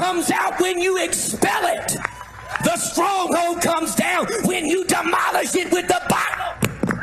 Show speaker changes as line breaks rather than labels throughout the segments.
comes out when you expel it. The stronghold comes down when you demolish it with the Bible.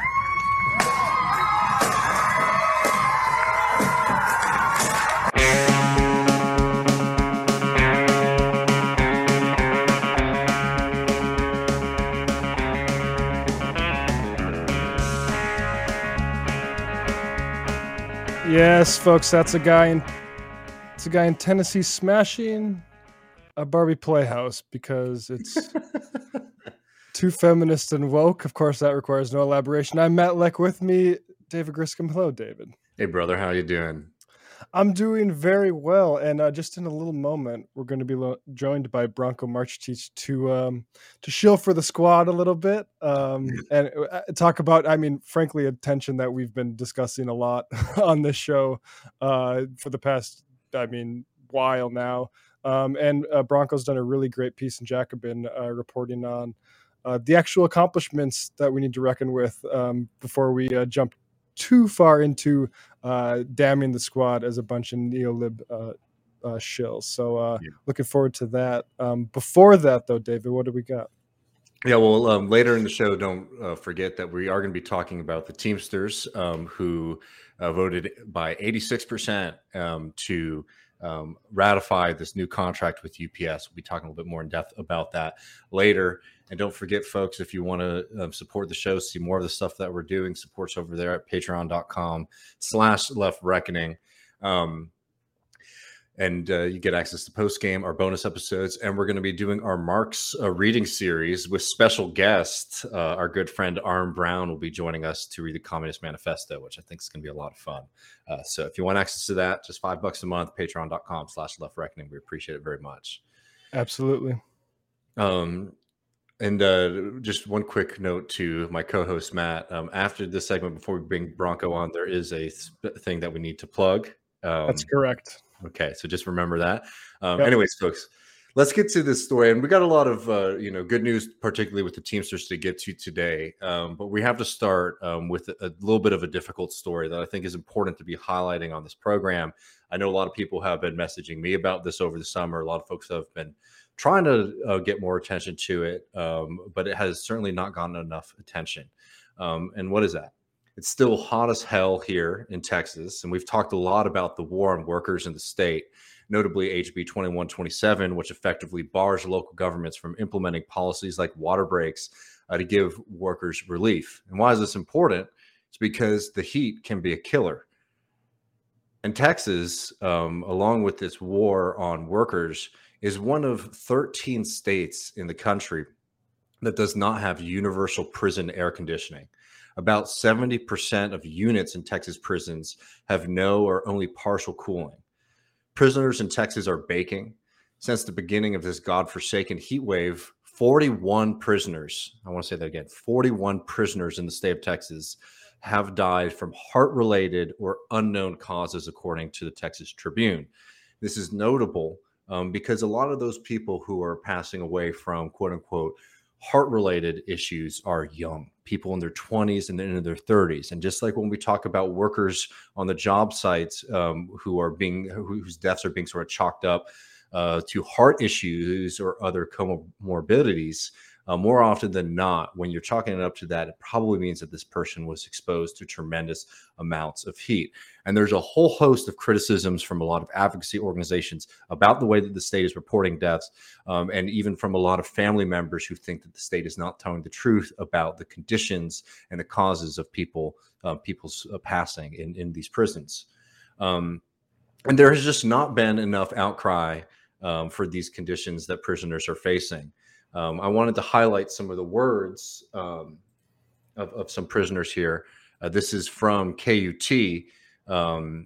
Yes, folks, that's a guy in Tennessee smashing a Barbie playhouse because it's too feminist and woke. Of course, that requires no elaboration. I'm Matt Leck, with me, David Griscom. Hello, David.
Hey, brother. How you doing?
I'm doing very well, and just in a little moment, we're going to be joined by Bronco Marchitich to shill for the squad a little bit, and talk about, frankly, a tension that we've been discussing a lot on this show for the past, while now. And Bronco's done a really great piece in Jacobin reporting on the actual accomplishments that we need to reckon with before we jump too far into damning the squad as a bunch of neolib shills. So looking forward to that. Before that, though, David, what do we got?
Yeah, well, later in the show, don't forget that we are going to be talking about the Teamsters who voted by 86% to ratify this new contract with UPS. We'll be talking a little bit more in depth about that later. And don't forget, folks, if you want to support the show, see more of the stuff that we're doing, supports over there at patreon.com/leftreckoning. And you get access to post-game, our bonus episodes, and we're going to be doing our Marx reading series with special guest. Our good friend Arm Brown will be joining us to read the Communist Manifesto, which I think is going to be a lot of fun. So if you want access to that, just $5 a month, patreon.com/leftreckoning. We appreciate it very much.
Absolutely.
And just one quick note to my co-host, Matt. After this segment, before we bring Bronco on, there is a thing that we need to plug.
That's correct.
Okay, so just remember that.
Yep.
Anyways, folks, let's get to this story. And we got a lot of good news, particularly with the Teamsters, to get to today. But we have to start with a little bit of a difficult story that I think is important to be highlighting on this program. I know a lot of people have been messaging me about this over the summer. A lot of folks have been trying to get more attention to it, but it has certainly not gotten enough attention. And what is that? It's still hot as hell here in Texas, and we've talked a lot about the war on workers in the state, notably HB 2127, which effectively bars local governments from implementing policies like water breaks to give workers relief. And why is this important? It's because the heat can be a killer. And Texas, along with this war on workers, is one of 13 states in the country that does not have universal prison air conditioning. About 70% of units in Texas prisons have no or only partial cooling. Prisoners in Texas are baking. Since the beginning of this godforsaken heat wave, 41 prisoners, I want to say that again, 41 prisoners in the state of Texas have died from heart-related or unknown causes, according to the Texas Tribune. This is notable because a lot of those people who are passing away from quote-unquote heart-related issues are young people in their 20s and in their 30s. And just like when we talk about workers on the job sites whose deaths are being sort of chalked up to heart issues or other comorbidities, more often than not, when you're chalking it up to that, it probably means that this person was exposed to tremendous amounts of heat. And there's a whole host of criticisms from a lot of advocacy organizations about the way that the state is reporting deaths, and even from a lot of family members who think that the state is not telling the truth about the conditions and the causes of people's passing in these prisons. And there has just not been enough outcry for these conditions that prisoners are facing. I wanted to highlight some of the words of some prisoners here. This is from KUT, or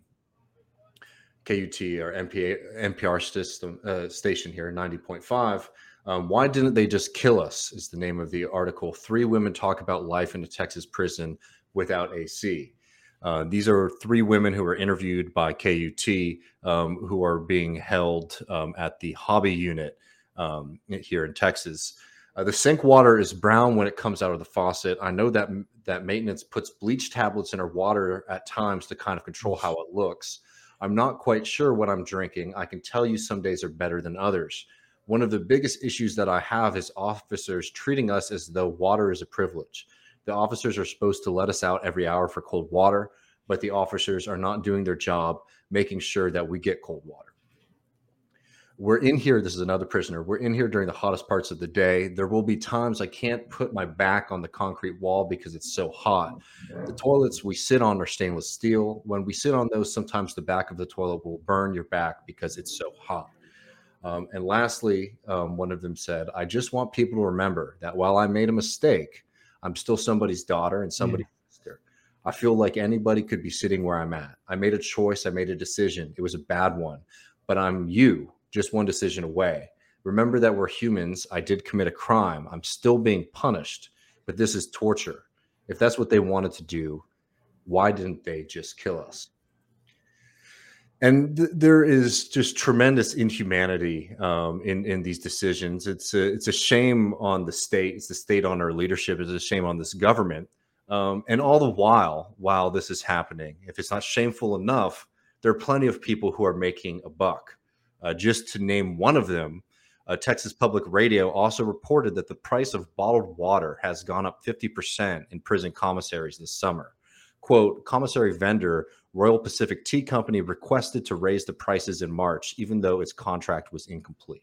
NPR station here, 90.5. Why didn't they just kill us is the name of the article. 3 women talk about life in a Texas prison without AC. These are 3 women who were interviewed by KUT who are being held at the Hobby Unit here in Texas. The sink water is brown when it comes out of the faucet. I know that maintenance puts bleach tablets in our water at times to kind of control how it looks. I'm not quite sure what I'm drinking. I can tell you some days are better than others. One of the biggest issues that I have is officers treating us as though water is a privilege. The officers are supposed to let us out every hour for cold water, but the officers are not doing their job making sure that we get cold water. We're in here. This is another prisoner. We're in here during the hottest parts of the day. There will be times I can't put my back on the concrete wall because it's so hot. The toilets we sit on are stainless steel. When we sit on those, sometimes the back of the toilet will burn your back because it's so hot. And lastly, one of them said, I just want people to remember that while I made a mistake, I'm still somebody's daughter and somebody's sister. I feel like anybody could be sitting where I'm at. I made a choice. I made a decision. It was a bad one, but I'm you, just one decision away. Remember that we're humans. I did commit a crime. I'm still being punished, but this is torture. If that's what they wanted to do, why didn't they just kill us? And there is just tremendous inhumanity in these decisions. It's a shame on the state. It's the state on our leadership. It's a shame on this government. And all the while this is happening, if it's not shameful enough, there are plenty of people who are making a buck. Just to name one of them, Texas Public Radio also reported that the price of bottled water has gone up 50% in prison commissaries this summer. Quote, commissary vendor Royal Pacific Tea Company requested to raise the prices in March, even though its contract was incomplete.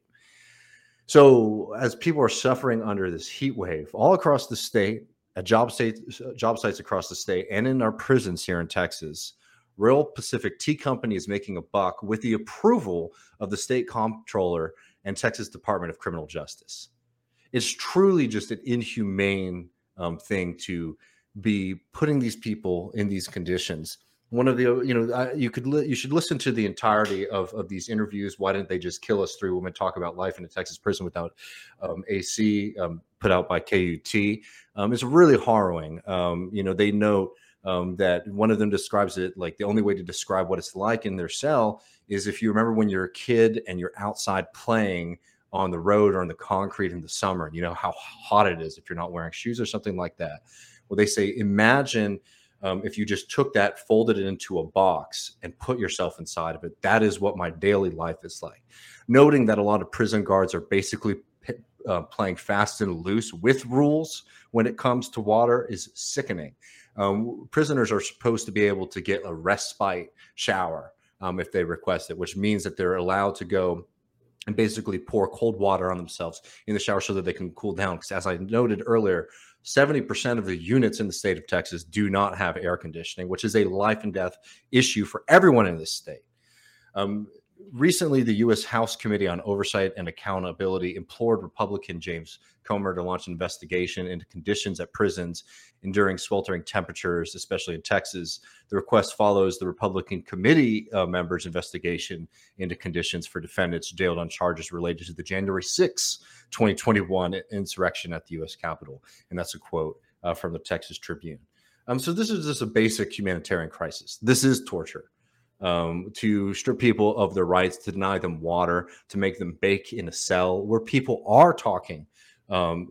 So as people are suffering under this heat wave all across the state, at job sites across the state, and in our prisons here in Texas, Royal Pacific Tea Company is making a buck with the approval of the state comptroller and Texas Department of Criminal Justice. It's truly just an inhumane thing to be putting these people in these conditions. One of the, you should listen to the entirety of these interviews. Why didn't they just kill us? 3 women talk about life in a Texas prison without AC, put out by KUT. It's really harrowing. They note that one of them describes it like the only way to describe what it's like in their cell is if you remember when you're a kid and you're outside playing on the road or on the concrete in the summer, and you know how hot it is if you're not wearing shoes or something like that. Well, they say, imagine if you just took that, folded it into a box and put yourself inside of it. That is what my daily life is like. Noting that a lot of prison guards are basically playing fast and loose with rules when it comes to water is sickening. Prisoners are supposed to be able to get a respite shower if they request it, which means that they're allowed to go and basically pour cold water on themselves in the shower so that they can cool down. Because as I noted earlier, 70% of the units in the state of Texas do not have air conditioning, which is a life and death issue for everyone in this state. Recently, the U.S. House Committee on Oversight and Accountability implored Republican James Comer to launch an investigation into conditions at prisons enduring sweltering temperatures, especially in Texas. The request follows the Republican committee members' investigation into conditions for defendants jailed on charges related to the January 6, 2021 insurrection at the U.S. Capitol. And that's a quote from the Texas Tribune. So this is just a basic humanitarian crisis. This is torture. To strip people of their rights, to deny them water, to make them bake in a cell where people are talking. Not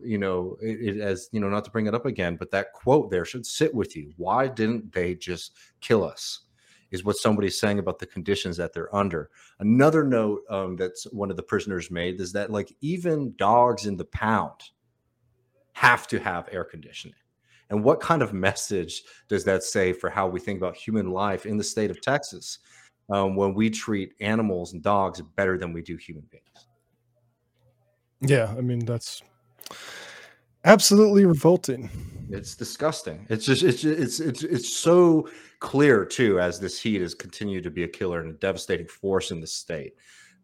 to bring it up again, but that quote there should sit with you. Why didn't they just kill us? Is what somebody's saying about the conditions that they're under. Another note that's one of the prisoners made is that like even dogs in the pound have to have air conditioning. And what kind of message does that say for how we think about human life in the state of Texas when we treat animals and dogs better than we do human beings?
Yeah, I mean, that's absolutely revolting.
It's disgusting. It's so clear too, as this heat has continued to be a killer and a devastating force in the state.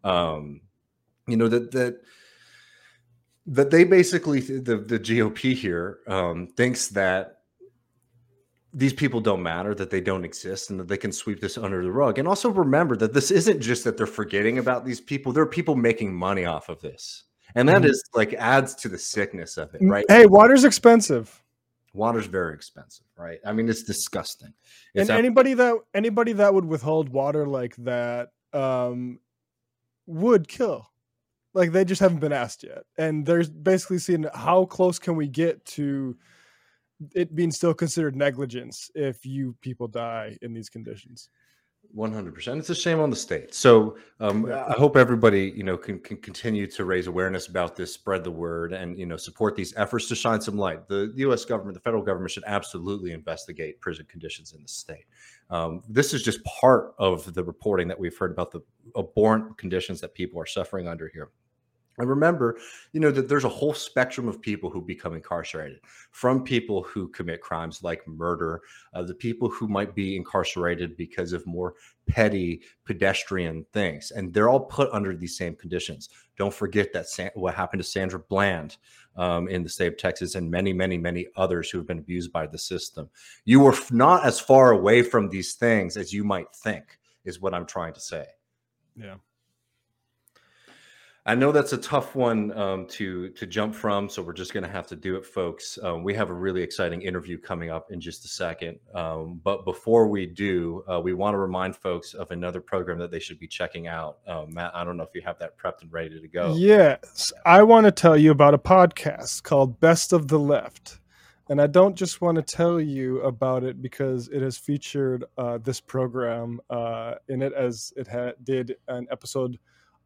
That they basically, the GOP here thinks that these people don't matter, that they don't exist, and that they can sweep this under the rug. And also remember that this isn't just that they're forgetting about these people. There are people making money off of this. And that is like adds to the sickness of it, right?
Hey, water's expensive.
Water's very expensive, right? I mean, it's disgusting. It's
and anybody that would withhold water like that would kill. Like they just haven't been asked yet. And there's basically seeing how close can we get to it being still considered negligence if you people die in these conditions.
100%. It's a shame on the state. So I hope everybody, can continue to raise awareness about this, spread the word, and, support these efforts to shine some light. The U.S. government, the federal government should absolutely investigate prison conditions in the state. This is just part of the reporting that we've heard about the abhorrent conditions that people are suffering under here. And remember, that there's a whole spectrum of people who become incarcerated, from people who commit crimes like murder, the people who might be incarcerated because of more petty pedestrian things. And they're all put under these same conditions. Don't forget that what happened to Sandra Bland in the state of Texas, and many, many, many others who have been abused by the system. You are not as far away from these things as you might think, is what I'm trying to say.
Yeah.
I know that's a tough one to jump from, so we're just going to have to do it, folks. We have a really exciting interview coming up in just a second. But before we do, we want to remind folks of another program that they should be checking out. Matt, I don't know if you have that prepped and ready to go.
Yes. I want to tell you about a podcast called Best of the Left. And I don't just want to tell you about it because it has featured this program in it, as it did an episode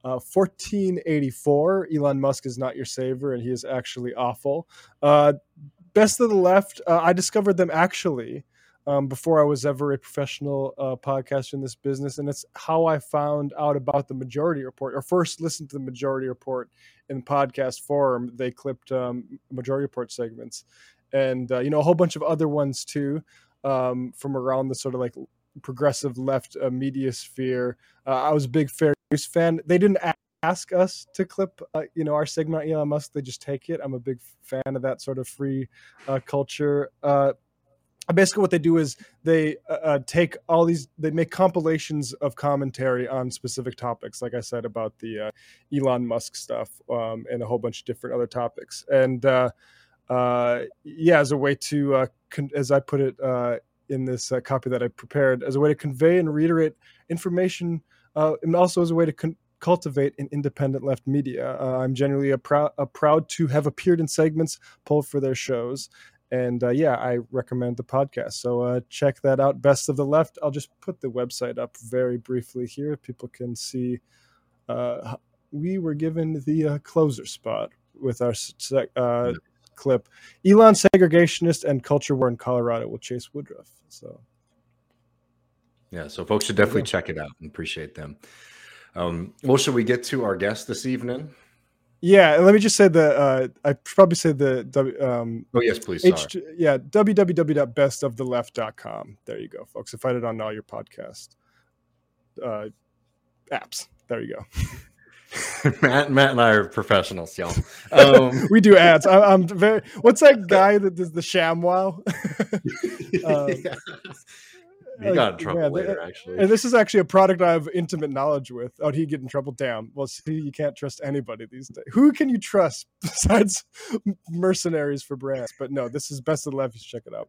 1484. Elon Musk is not your savior, and he is actually awful. Best of the Left, I discovered them actually before I was ever a professional podcaster in this business, and it's how I found out about the Majority Report, or first listened to the Majority Report in podcast form. They clipped Majority Report segments, and a whole bunch of other ones too, from around the sort of like progressive left media sphere. I was a big Fair News fan. They didn't ask us to clip our segment on Elon Musk. They just take it. I'm a big fan of that sort of free culture. Basically what they do is they take all these, they make compilations of commentary on specific topics, like I said, about the Elon Musk stuff, and a whole bunch of different other topics. And as a way to as I put it in this copy that I prepared, as a way to convey and reiterate information, and also as a way to cultivate an independent left media. I'm generally proud to have appeared in segments pulled for their shows. And I recommend the podcast. So check that out, Best of the Left. I'll just put the website up very briefly here. People can see we were given the closer spot with our clip. Elon segregationist and culture war in Colorado with Chase Woodruff. So
folks should definitely check it out and appreciate them. Well, should we get to our guest this evening?
Yeah, and let me just say I probably say
oh yes, please.
www.bestoftheleft.com. There you go, folks. Find it on all your podcast apps. There you go.
Matt and I are professionals, y'all.
We do ads. I'm very. What's that guy that does the ShamWow?
He got in trouble later, actually.
And this is actually a product I have intimate knowledge with. Oh, he get in trouble? Damn. Well, see, you can't trust anybody these days. Who can you trust besides mercenaries for brands? But no, this is Best of the Left. You should check it out.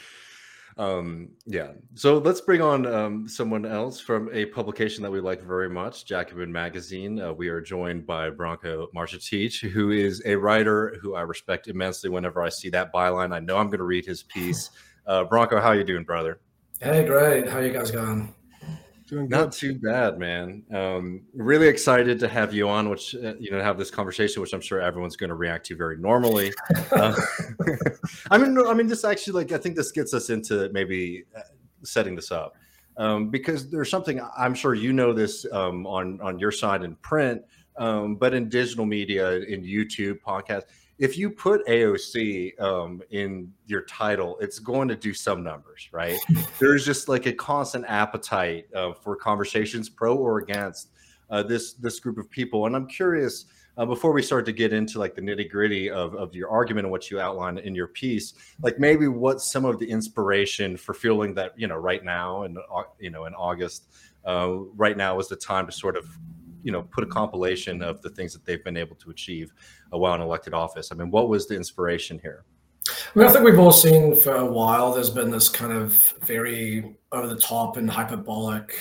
So let's bring on someone else from a publication that we like very much, Jacobin Magazine. We are joined by Branko Marcetic, who is a writer who I respect immensely. Whenever I see that byline, I know I'm going to read his piece. Branko, how you doing, brother?
Hey, great. How you guys going?
Doing good.
Not too bad, man. Really excited to have you on, which have this conversation, which I'm sure everyone's going to react to very normally. I mean, this actually, I think this gets us into maybe setting this up, because there's something I'm sure this on your side in print, but in digital media, in YouTube, podcast. If you put AOC in your title, it's going to do some numbers, right? There's just like a constant appetite for conversations pro or against this group of people. And I'm curious, before we start to get into like the nitty gritty of your argument and what you outlined in your piece, like maybe what's some of the inspiration for feeling that, right now and, in August, right now is the time to sort of, put a compilation of the things that they've been able to achieve while in elected office. I mean, what was the inspiration here?
I think we've all seen for a while, there's been this kind of very over the top and hyperbolic,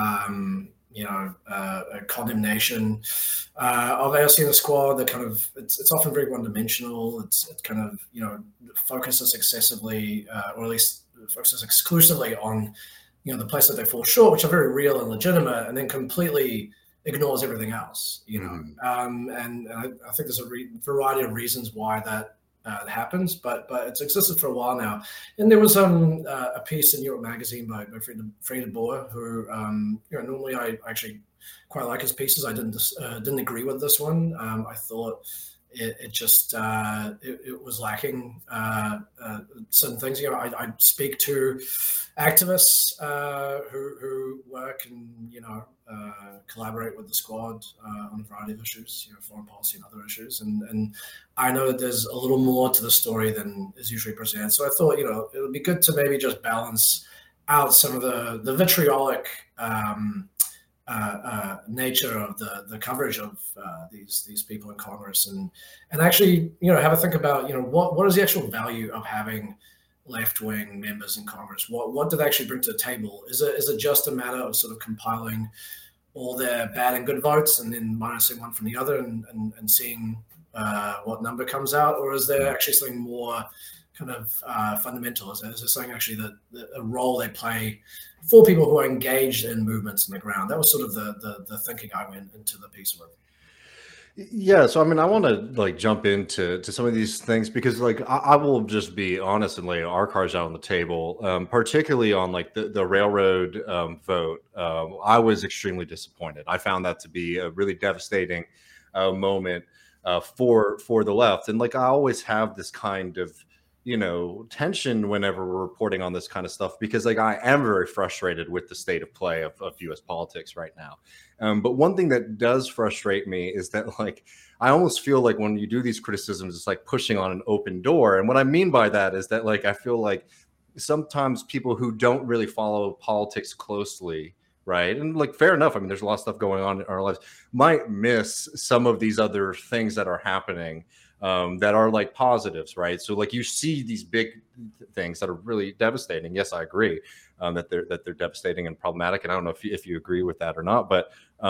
condemnation of AOC and the squad. That kind of, it's often very one-dimensional. It kind of, focuses excessively, or at least focuses exclusively on the place that they fall short, which are very real and legitimate, and then completely ignores everything else, and I think there's a variety of reasons why that happens, but it's existed for a while now. And there was a piece in New York Magazine by Fred de Boer, who normally I actually quite like his pieces. I didn't agree with this one. I thought it just it was lacking certain things. I speak to activists who work and collaborate with the squad on a variety of issues, foreign policy and other issues, and I know that there's a little more to the story than is usually presented. So I thought it would be good to maybe just balance out some of the vitriolic nature of the coverage of these people in Congress, and actually have a think about what is the actual value of having left-wing members in Congress. What do they actually bring to the table? Is it just a matter of sort of compiling all their bad and good votes and then minusing one from the other and seeing what number comes out, or is there actually something more kind of fundamental? Is there something actually that a role they play for people who are engaged in movements on the ground? That was sort of the thinking I went into the piece with.
Yeah, so I mean, I want to jump into some of these things because I will just be honest and lay our cards out on the table, particularly on the railroad vote. I was extremely disappointed. I found that to be a really devastating moment for the left, and I always have this kind of tension whenever we're reporting on this kind of stuff, because I am very frustrated with the state of play of U.S. politics right now. But one thing that does frustrate me is that I almost feel like when you do these criticisms, it's like pushing on an open door. And what I mean by that is that I feel like sometimes people who don't really follow politics closely, right, and fair enough, I mean, there's a lot of stuff going on in our lives, might miss some of these other things that are happening that are positives, right? So you see these big things that are really devastating. Yes, I agree that they're devastating and problematic, and I don't know if you agree with that or not, but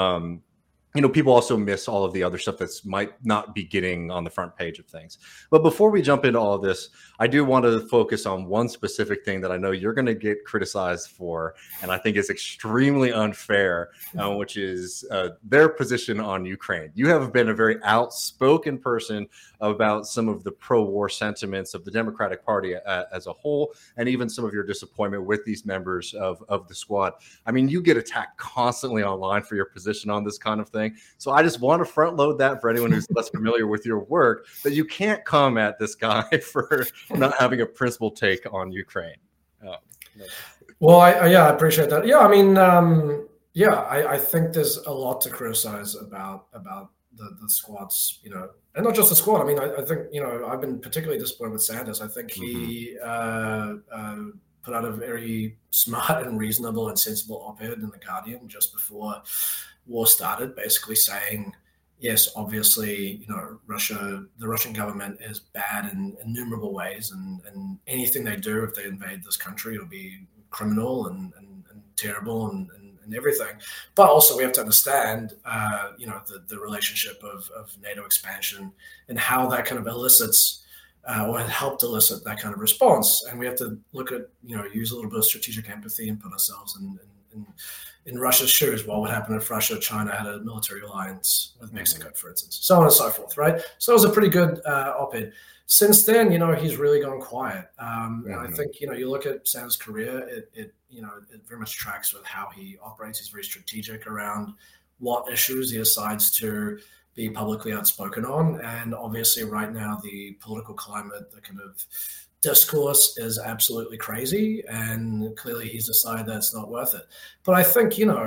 people also miss all of the other stuff that's might not be getting on the front page of things. But before we jump into all of this, I do want to focus on one specific thing that I know you're going to get criticized for, and I think is extremely unfair, which is their position on Ukraine. You have been a very outspoken person about some of the pro-war sentiments of the Democratic Party as a whole, and even some of your disappointment with these members of the squad. I mean, you get attacked constantly online for your position on this kind of thing. So I just want to front load that for anyone who's less familiar with your work, that you can't come at this guy for not having a principled take on Ukraine.
Well, I appreciate that. Yeah, I mean, I think there's a lot to criticize about the squad's, and not just the squad. I mean, I think, I've been particularly disappointed with Sanders. I think he put out a very smart and reasonable and sensible op-ed in The Guardian just before war started, basically saying, yes, obviously, the Russian government is bad in innumerable ways, and anything they do if they invade this country will be criminal and terrible and everything. But also we have to understand, the relationship of NATO expansion and how that kind of elicits or had helped elicit that kind of response. And we have to look at, use a little bit of strategic empathy and put ourselves in Russia's shoes. What would happen if Russia, China had a military alliance with Mexico, for instance, so on and so forth, right? So it was a pretty good op-ed. Since then, he's really gone quiet. And I think, you look at Sanders' career, it very much tracks with how he operates. He's very strategic around what issues he decides to be publicly outspoken on. And obviously right now, the political climate, the kind of discourse is absolutely crazy. And clearly he's decided that it's not worth it. But I think, you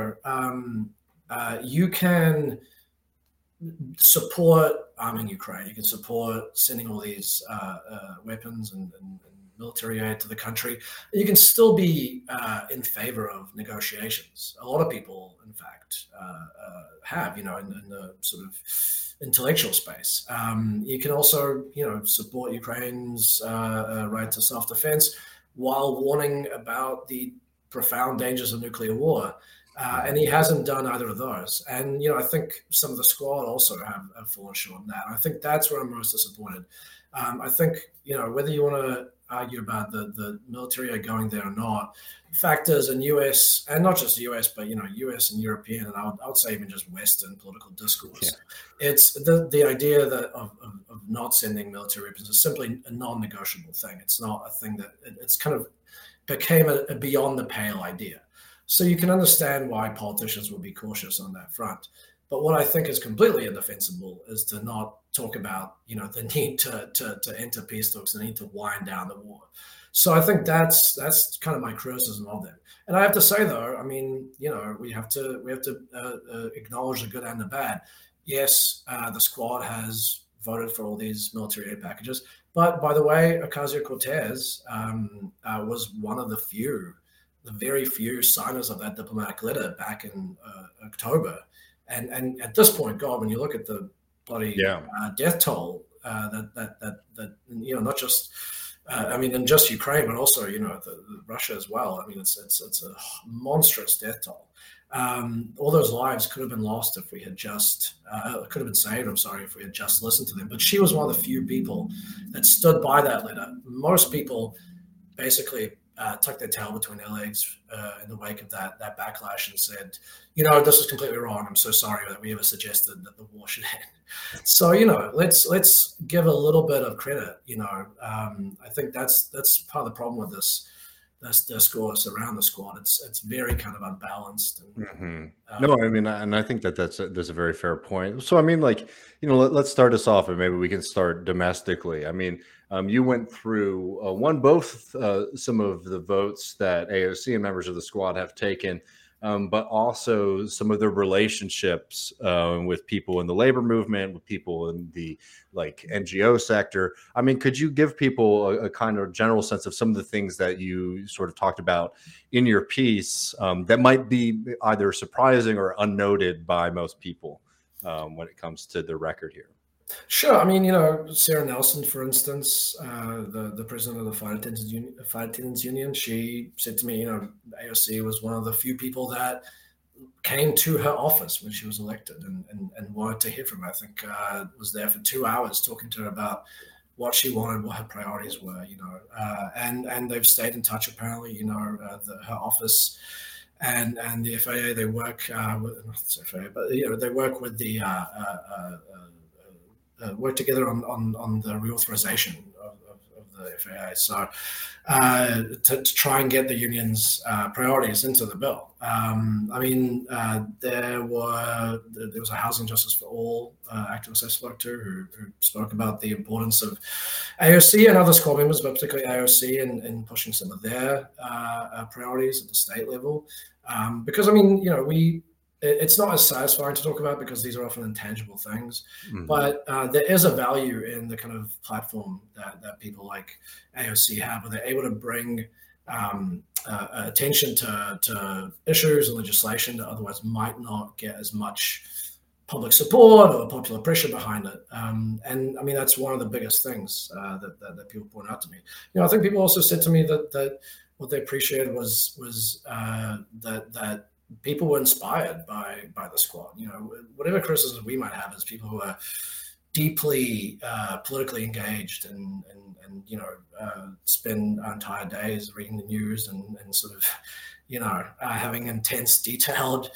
can support arming Ukraine. You can support sending all these weapons and military aid to the country. You can still be in favor of negotiations. A lot of people, in fact, have, in the sort of intellectual space. You can also, support Ukraine's right to self-defense while warning about the profound dangers of nuclear war. And he hasn't done either of those. And, I think some of the squad also have fallen short on that. I think that's where I'm most disappointed. I think, whether you want argue about the military are going there or not. Factors in US, and not just US, but US and European, and I would say even just Western political discourse. Yeah. It's the idea that of not sending military weapons is simply a non-negotiable thing. It's not a thing that it's kind of became a beyond the pale idea. So you can understand why politicians will be cautious on that front. But what I think is completely indefensible is to not talk about, the need to enter peace talks, the need to wind down the war. So I think that's kind of my criticism of them. And I have to say, though, I mean, we have to acknowledge the good and the bad. Yes, the squad has voted for all these military aid packages, but by the way, Ocasio-Cortez was one of the very few signers of that diplomatic letter back in October. And at this point, God, when you look at the bloody death toll, that not just in just Ukraine, but also the Russia as well. I mean, it's a monstrous death toll. All those lives could have been lost if we had just could have been saved. I'm sorry, if we had just listened to them. But she was one of the few people that stood by that letter. Most people basically tucked their tail between their legs in the wake of that backlash and said, this is completely wrong. I'm so sorry that we ever suggested that the war should end. So, let's give a little bit of credit. I think that's part of the problem with this discourse around the squad. It's very kind of unbalanced. And,
No, I mean, and I think that's a very fair point. So, I mean, let's start us off, and maybe we can start domestically. I mean, you went through both some of the votes that AOC and members of the squad have taken, but also some of the relationships with people in the labor movement, with people in the NGO sector. I mean, could you give people a kind of general sense of some of the things that you sort of talked about in your piece that might be either surprising or unnoted by most people when it comes to the record here?
Sure. I mean, Sarah Nelson, for instance, the president of the Flight Attendants Union, she said to me, AOC was one of the few people that came to her office when she was elected and wanted to hear from her. I think was there for 2 hours talking to her about what she wanted, what her priorities were, and they've stayed in touch apparently, her office and the FAA, they work with, not the FAA, but, they work with the, work together on the reauthorization of the FAA. So to try and get the union's priorities into the bill. There was a Housing Justice for All activist I spoke to who spoke about the importance of AOC and other squad members, but particularly AOC in pushing some of their priorities at the state level. Because it's not as satisfying to talk about because these are often intangible things, but there is a value in the kind of platform that people like AOC have, where they're able to bring attention to issues and legislation that otherwise might not get as much public support or popular pressure behind it. That's one of the biggest things that people point out to me. I think people also said to me that what they appreciated was that people were inspired by the squad. Whatever criticism we might have as people who are deeply politically engaged and spend our entire days reading the news and sort of, having intense, detailed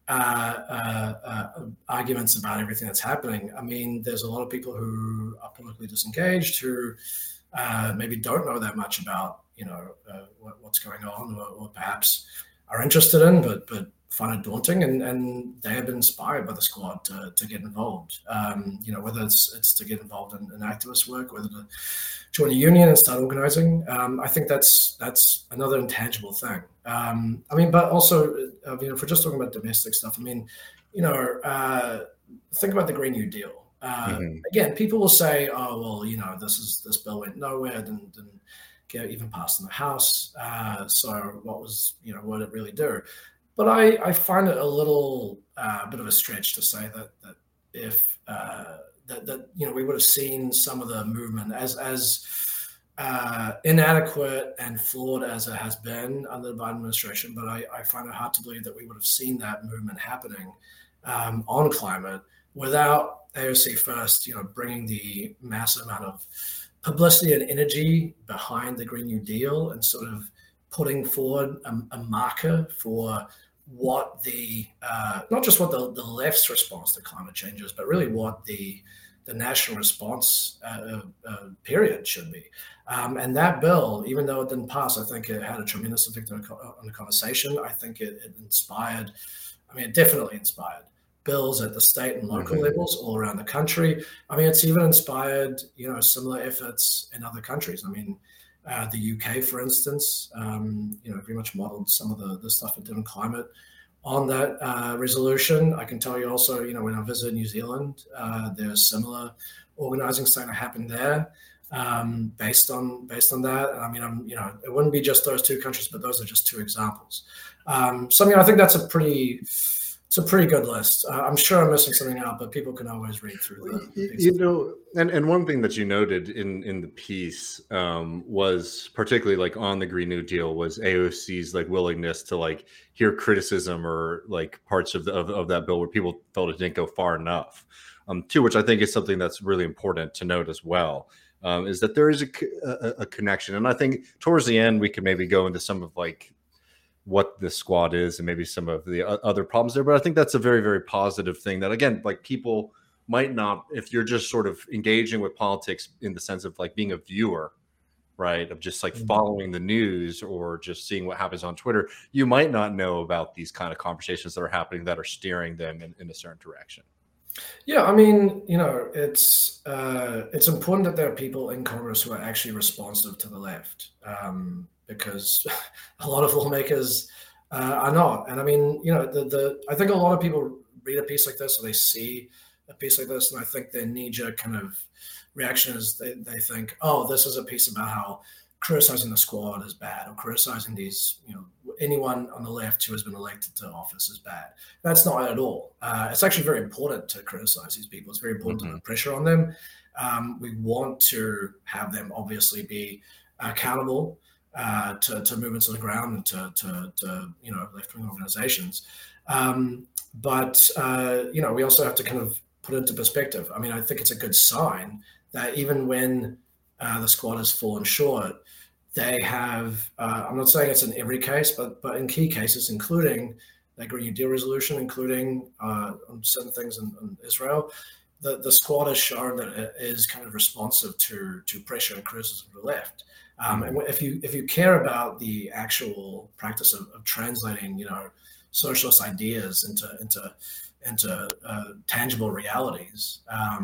arguments about everything that's happening. I mean, there's a lot of people who are politically disengaged who maybe don't know that much about, what's going on or perhaps are interested in, but find it daunting, and they have been inspired by the squad to get involved. Whether it's to get involved in activist work, whether to join a union and start organizing. I think that's another intangible thing. But also, if we're just talking about domestic stuff, think about the Green New Deal. Again, people will say, "Oh, well, this bill went nowhere, didn't get even passed in the House. So what did it really do?" But I find it a little bit of a stretch to say that if we would have seen some of the movement as inadequate and flawed as it has been under the Biden administration. But I find it hard to believe that we would have seen that movement happening on climate without AOC first, bringing the massive amount of publicity and energy behind the Green New Deal and sort of putting forward a marker for what the not just what the left's response to climate change is, but really what the national response period should be. And that bill, even though it didn't pass, I think it had a tremendous effect on the conversation. I think it inspired, it definitely inspired bills at the state and local levels all around the country. It's even inspired, similar efforts in other countries. The UK, for instance, very much modeled some of the stuff it did on climate on that resolution. I can tell you also, when I visited New Zealand, there's similar organizing starting to happen there based on that. It wouldn't be just those two countries, but those are just two examples. I think that's a pretty good list. I'm sure I'm missing something out, but people can always read through
and one thing that you noted in the piece was particularly like on the Green New Deal was AOC's like willingness to like hear criticism or like parts of that bill where people felt it didn't go far enough. Too, which I think is something that's really important to note as well, is that there is a connection. And I think towards the end we could maybe go into some of like what the squad is and maybe some of the other problems there. But I think that's a very, very positive thing that, again, like people might not, if you're just sort of engaging with politics in the sense of like being a viewer, right, of just like following the news or just seeing what happens on Twitter, you might not know about these kind of conversations that are happening that are steering them in a certain direction.
Yeah, it's important that there are people in Congress who are actually responsive to the left, because a lot of lawmakers are not. And I think a lot of people read a piece like this or they see a piece like this, and I think their knee-jerk kind of reaction is they think, oh, this is a piece about how criticizing the squad is bad, or criticizing these, anyone on the left who has been elected to office is bad. That's not it at all. It's actually very important to criticize these people. It's very important to put pressure on them. We want to have them obviously be accountable to movements on the ground and to left-wing organizations. But we also have to kind of put it into perspective. I think it's a good sign that even when the squad has fallen short, they have, I'm not saying it's in every case, but in key cases, including the Green New Deal resolution, including on certain things in Israel, the squad has shown that it is kind of responsive to pressure and criticism of the left. And if you care about the actual practice of translating, socialist ideas into tangible realities,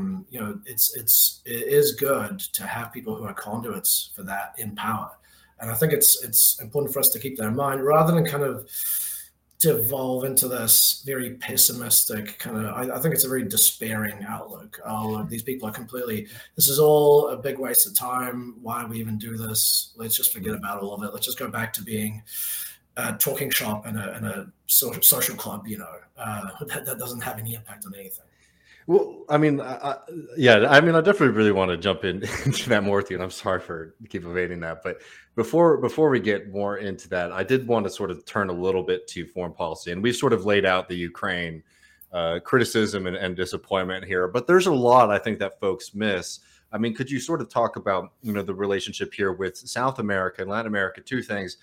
it is good to have people who are conduits for that in power. And I think it's important for us to keep that in mind, rather than kind of devolve into this very pessimistic kind of, I think it's a very despairing outlook. Oh, these people are this is all a big waste of time. Why do we even do this? Let's just forget about all of it. Let's just go back to being a talking shop and a social club, that doesn't have any impact on anything.
Well, I definitely really want to jump into that more with you, and I'm sorry for keep evading that. But before we get more into that, I did want to sort of turn a little bit to foreign policy, and we've sort of laid out the Ukraine criticism and disappointment here, but there's a lot I think that folks miss. Could you sort of talk about the relationship here with South America and Latin America? Two things.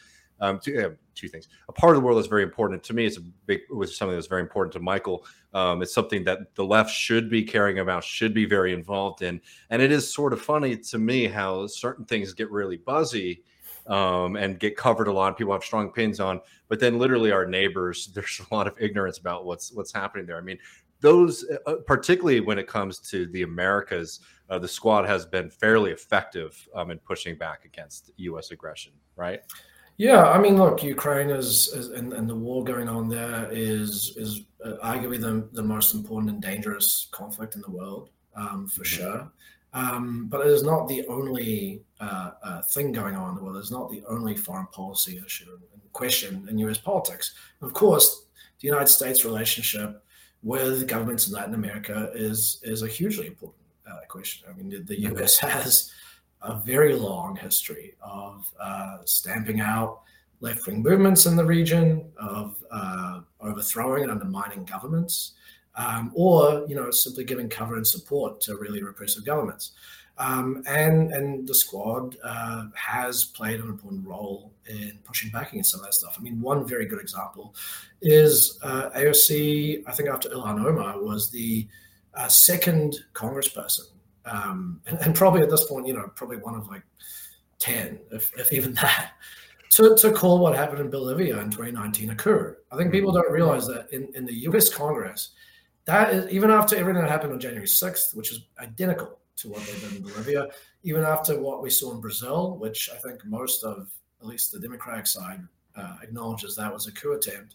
Two things. A part of the world that's very important to me. It was something that's very important to Michael. It's something that the left should be caring about, should be very involved in. And it is sort of funny to me how certain things get really buzzy and get covered a lot. People have strong opinions on, but then literally our neighbors, there's a lot of ignorance about what's happening there. Those, particularly when it comes to the Americas, the squad has been fairly effective in pushing back against U.S. aggression, right?
Yeah, look, Ukraine is and the war going on there is arguably the most important and dangerous conflict in the world, for sure. But it is not the only thing going on in the world. It's not the only foreign policy issue and question in U.S. politics. Of course, the United States relationship with governments in Latin America is a hugely important question. The U.S. has a very long history of stamping out left-wing movements in the region, of overthrowing and undermining governments, or simply giving cover and support to really repressive governments. And the squad has played an important role in pushing back against some of that stuff. I mean, one very good example is AOC, I think after Ilhan Omar, was the second congressperson. And probably at this point, probably one of like 10, if even that, to call what happened in Bolivia in 2019 a coup. I think people don't realize that in the US Congress, that is, even after everything that happened on January 6th, which is identical to what they did in Bolivia, even after what we saw in Brazil, which I think most of, at least the Democratic side, acknowledges that was a coup attempt.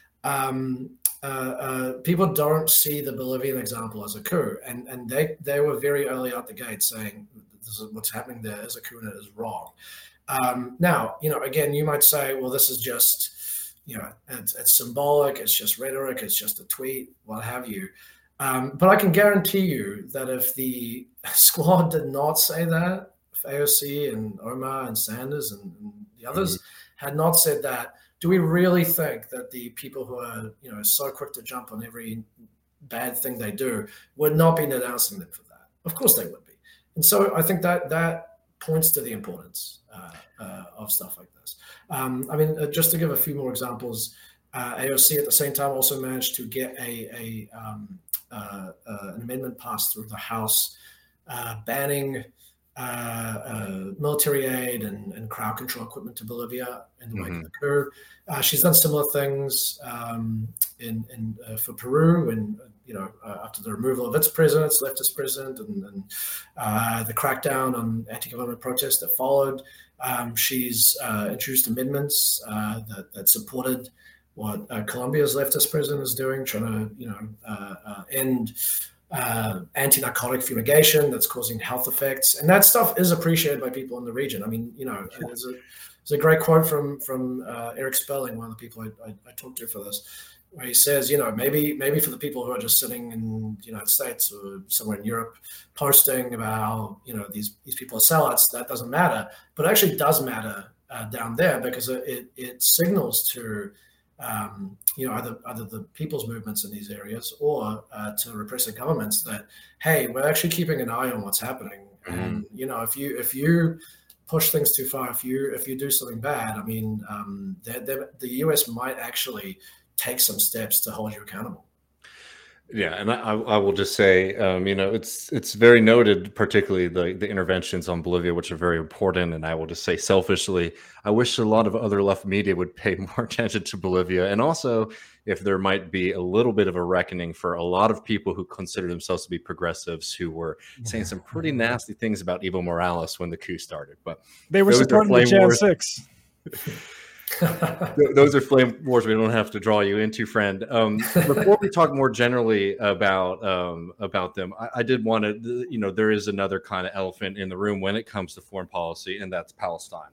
People don't see the Bolivian example as a coup, and they were very early out the gate saying this is what's happening there is a coup and it is wrong. Now, again, you might say, well, this is just, it's symbolic, it's just rhetoric, it's just a tweet, what have you. But I can guarantee you that if the squad did not say that, if AOC and Omar and Sanders and the others had not said that, do we really think that the people who are, so quick to jump on every bad thing they do would not be denouncing them for that? Of course they would be. And so I think that points to the importance of stuff like this. Just to give a few more examples, AOC at the same time also managed to get an amendment passed through the House banning military aid and crowd control equipment to Bolivia in the wake of the coup. She's done similar things for Peru, and after the removal of its president, its leftist president, and the crackdown on anti-government protests that followed. She's introduced amendments that supported what Colombia's leftist president is doing, trying to end anti-narcotic fumigation that's causing health effects, and that stuff is appreciated by people in the region. I mean, there's a great quote from Eric Spelling, one of the people I talked to for this, where he says, maybe for the people who are just sitting in the United States or somewhere in Europe posting about how, these people are sellouts, that doesn't matter, but it actually does matter down there, because it signals to either the people's movements in these areas or to repressive governments that, hey, we're actually keeping an eye on what's happening. And if you push things too far, if you do something bad, I mean, the US might actually take some steps to hold you accountable.
Yeah, and I will just say, it's very noted, particularly the interventions on Bolivia, which are very important. And I will just say, selfishly, I wish a lot of other left media would pay more attention to Bolivia, and also if there might be a little bit of a reckoning for a lot of people who consider themselves to be progressives, who were saying some pretty nasty things about Evo Morales when the coup started. But
they were supporting the Jan 6.
Those are flame wars we don't have to draw you into, friend. Before we talk more generally about them, I did want to, there is another kind of elephant in the room when it comes to foreign policy, and that's Palestine.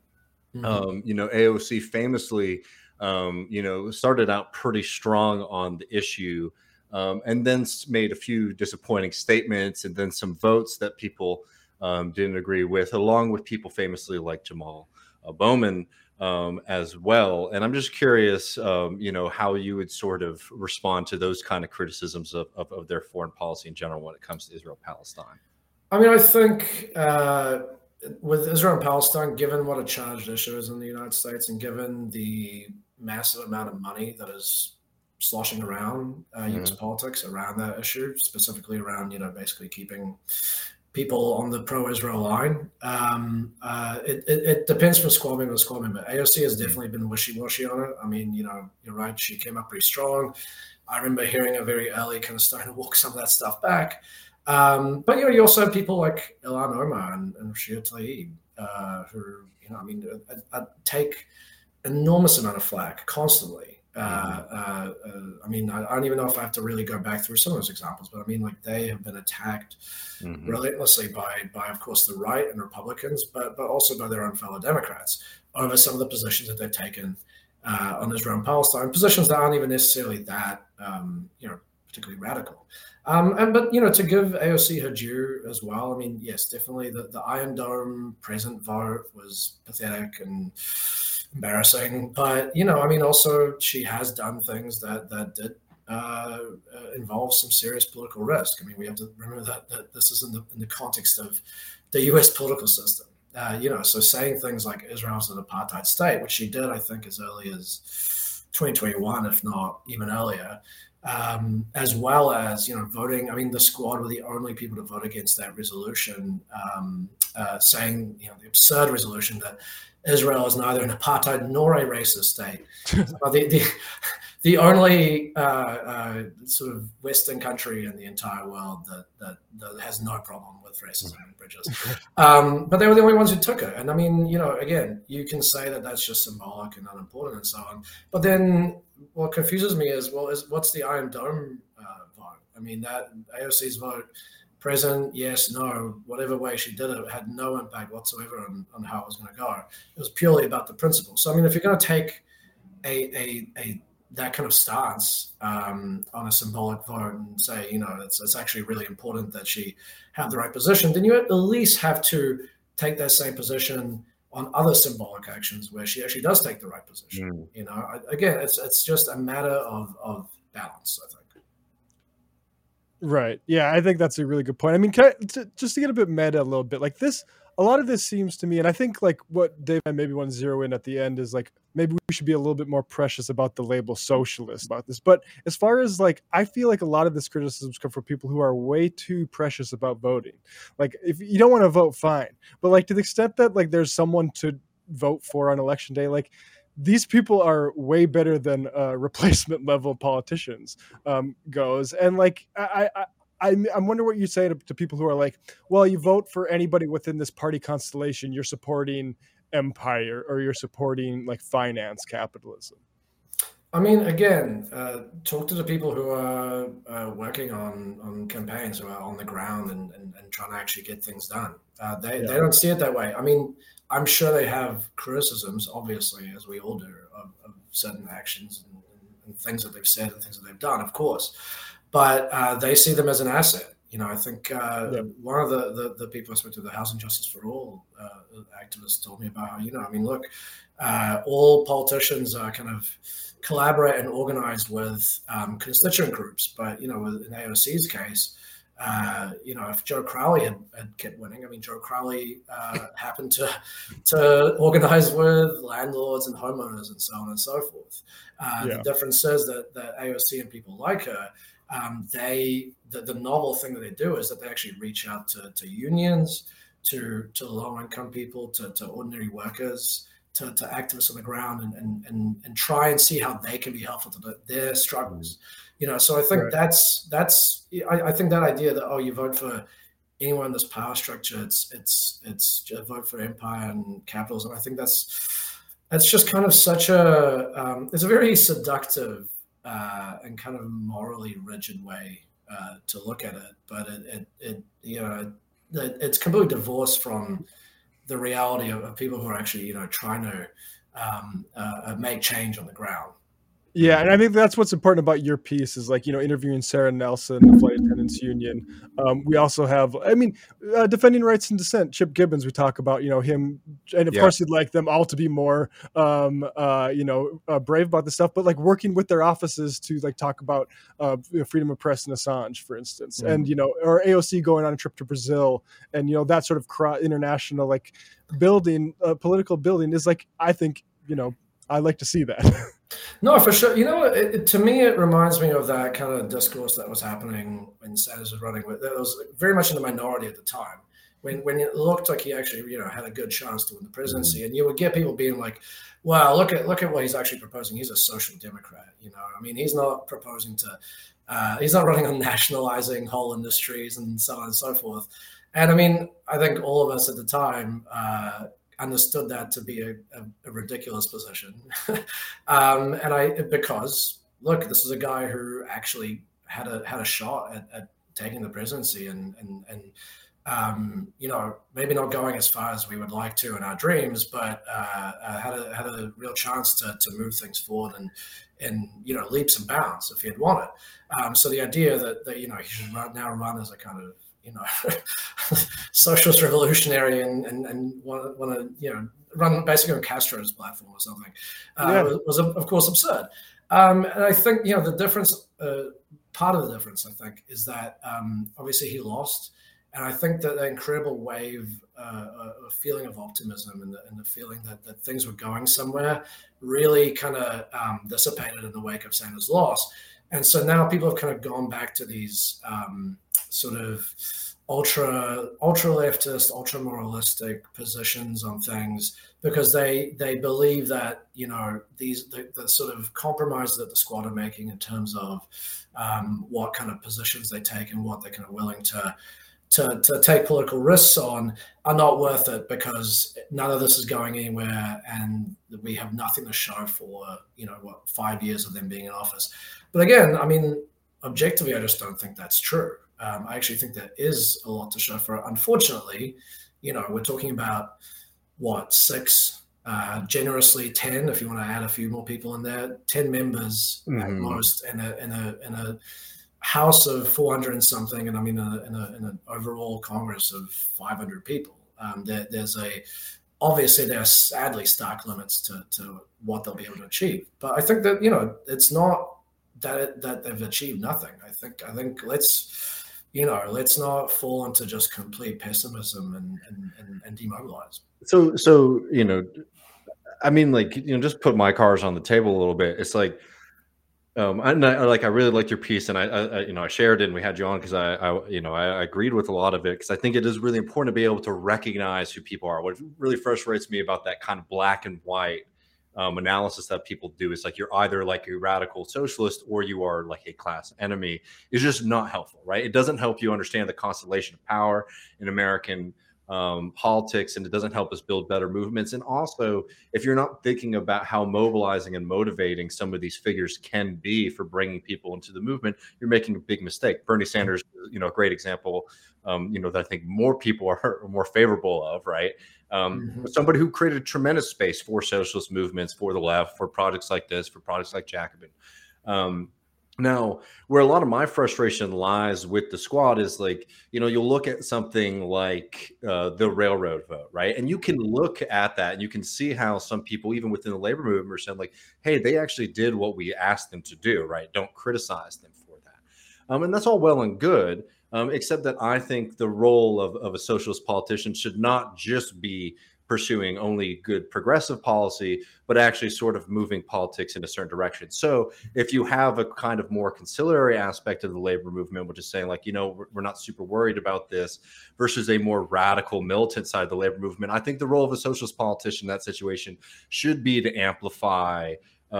AOC famously, started out pretty strong on the issue, and then made a few disappointing statements, and then some votes that people didn't agree with, along with people famously like Jamal Bowman as well. And I'm just curious, how you would sort of respond to those kind of criticisms of their foreign policy in general when it comes to Israel-Palestine.
I mean, I think with Israel and Palestine, given what a charged issue is in the United States, and given the massive amount of money that is sloshing around U.S. politics around that issue, specifically around, basically keeping people on the pro-Israel line. It depends from squad member to squad member. AOC has definitely been wishy-washy on it. I mean, you're right. She came up pretty strong. I remember hearing her very early kind of starting to walk some of that stuff back. But, you also have people like Ilhan Omar and Rashida Tlaib, who, take enormous amount of flack constantly. I don't even know if I have to really go back through some of those examples, but I mean, like, they have been attacked relentlessly by of course the right and Republicans, but also by their own fellow Democrats over some of the positions that they've taken on Israel and Palestine, positions that aren't even necessarily that particularly radical. But to give AOC her due as well, I mean, yes, definitely the Iron Dome present vote was pathetic and embarrassing, but also she has done things that did involves some serious political risk. I mean, we have to remember that this is in the context of the U.S. political system. So saying things like Israel's an apartheid state, which she did, I think, as early as 2021, if not even earlier, as well as, voting. I mean, the Squad were the only people to vote against that resolution, saying, the absurd resolution that Israel is neither an apartheid nor a racist state. The only sort of Western country in the entire world that has no problem with racism and prejudice. But they were the only ones who took it. And I mean, again, you can say that that's just symbolic and unimportant and so on. But then what confuses me is, what's the Iron Dome vote? I mean, that AOC's vote, present, yes, no, whatever way she did it, had no impact whatsoever on how it was going to go. It was purely about the principle. So, I mean, if you're going to take that kind of stance on a symbolic vote and say, it's actually really important that she have the right position, then you at least have to take that same position on other symbolic actions where she actually does take the right position. Again, it's just a matter of balance, I think.
Right. Yeah, I think that's a really good point. I mean, just to get a bit meta a little bit, like this, a lot of this seems to me, and I think like what Dave and I maybe want to zero in at the end is like, maybe we should be a little bit more precious about the label socialist about this. But as far as like, I feel like a lot of this criticisms come from people who are way too precious about voting. Like if you don't want to vote, fine. But like to the extent that like there's someone to vote for on election day, like these people are way better than replacement level politicians goes. And like, I'm wondering what you say to people who are like, well, you vote for anybody within this party constellation, you're supporting empire or you're supporting like finance capitalism.
I mean, again, talk to the people who are working on campaigns, who are on the ground and trying to actually get things done. They don't see it that way. I mean, I'm sure they have criticisms, obviously, as we all do, of certain actions and things that they've said and things that they've done, of course. But they see them as an asset. I think one of the people I spoke to, the Housing Justice for All activists, told me about how, I mean, look, all politicians are kind of collaborate and organized with constituent groups. But, in AOC's case, if Joe Crowley had kept winning, I mean, Joe Crowley happened to organize with landlords and homeowners and so on and so forth. The difference is that AOC and people like her, the novel thing that they do is that they actually reach out to unions, to low-income people, to ordinary workers, to activists on the ground, and try and see how they can be helpful to their struggles. So I think that's I think that idea that, you vote for anyone in this power structure, it's a vote for empire and capitalism. I think that's just kind of such it's a very seductive and kind of morally rigid way to look at it, but it's completely divorced from the reality of people who are actually trying to make change on the ground.
Yeah, and I think that's what's important about your piece is like, interviewing Sarah Nelson, the Flight Attendants Union. We also have, Defending Rights and Dissent, Chip Gibbons, we talk about, him. And of course, you'd like them all to be more, brave about this stuff, but like working with their offices to like talk about freedom of press and Assange, for instance. And, or AOC going on a trip to Brazil and, that sort of international like building, political building is like, I think, I like to see that.
No, for sure. To me, it reminds me of that kind of discourse that was happening when Sanders was running. That was very much in the minority at the time, when it looked like he actually, had a good chance to win the presidency, and you would get people being like, "Wow, look at what he's actually proposing. He's a social democrat." I mean, he's not proposing to, he's not running on nationalizing whole industries and so on and so forth. And I mean, I think all of us at the time understood that to be a ridiculous position. Because look, this is a guy who actually had a shot at taking the presidency and maybe not going as far as we would like to in our dreams, but had a real chance to move things forward in leaps and bounds if he had wanted. So the idea that he should now run as a kind of socialist revolutionary and want to run basically on Castro's platform or something was of course absurd. And I think the difference part of the difference, I think, is that obviously he lost. And I think that the incredible wave, a feeling of optimism and the feeling that things were going somewhere really kind of dissipated in the wake of Sanders' loss. And so now people have kind of gone back to these sort of ultra leftist, ultra moralistic positions on things because they believe that, you know, the sort of compromise that the squad are making in terms of what kind of positions they take and what they're kind of willing to take political risks on are not worth it because none of this is going anywhere and we have nothing to show for, you know, 5 years of them being in office. But again, I mean, objectively, I just don't think that's true. I actually think there is a lot to show for it. Unfortunately, you know, we're talking about six, generously 10, if you want to add a few more people in there, 10 members at most in a House of 400 and something, and I mean in an overall Congress of 500 people. Obviously there are sadly stark limits to what they'll be able to achieve. But I think that, you know, it's not that they've achieved nothing. I think let's not fall into just complete pessimism and demobilize.
So you know, I mean, like, you know, just put my cards on the table a little bit. It's like. I really liked your piece, and I shared it, and we had you on because I agreed with a lot of it because I think it is really important to be able to recognize who people are. What really frustrates me about that kind of black and white analysis that people do is like you're either like a radical socialist or you are like a class enemy is just not helpful, right? It doesn't help you understand the constellation of power in American politics, and it doesn't help us build better movements. And also, if you're not thinking about how mobilizing and motivating some of these figures can be for bringing people into the movement, you're making a big mistake. Bernie Sanders, you know, a great example, you know, that I think more people are more favorable of, right? Somebody who created a tremendous space for socialist movements, for the left, for projects like this, for projects like Jacobin. Now, where a lot of my frustration lies with the squad is like, you know, you'll look at something like the railroad vote, right? And you can look at that and you can see how some people, even within the labor movement, are saying like, hey, they actually did what we asked them to do, right? Don't criticize them for that. And that's all well and good, except that I think the role of a socialist politician should not just be pursuing only good progressive policy, but actually sort of moving politics in a certain direction. So if you have a kind of more conciliatory aspect of the labor movement, which is saying like, you know, we're not super worried about this versus a more radical militant side of the labor movement, I think the role of a socialist politician in that situation should be to amplify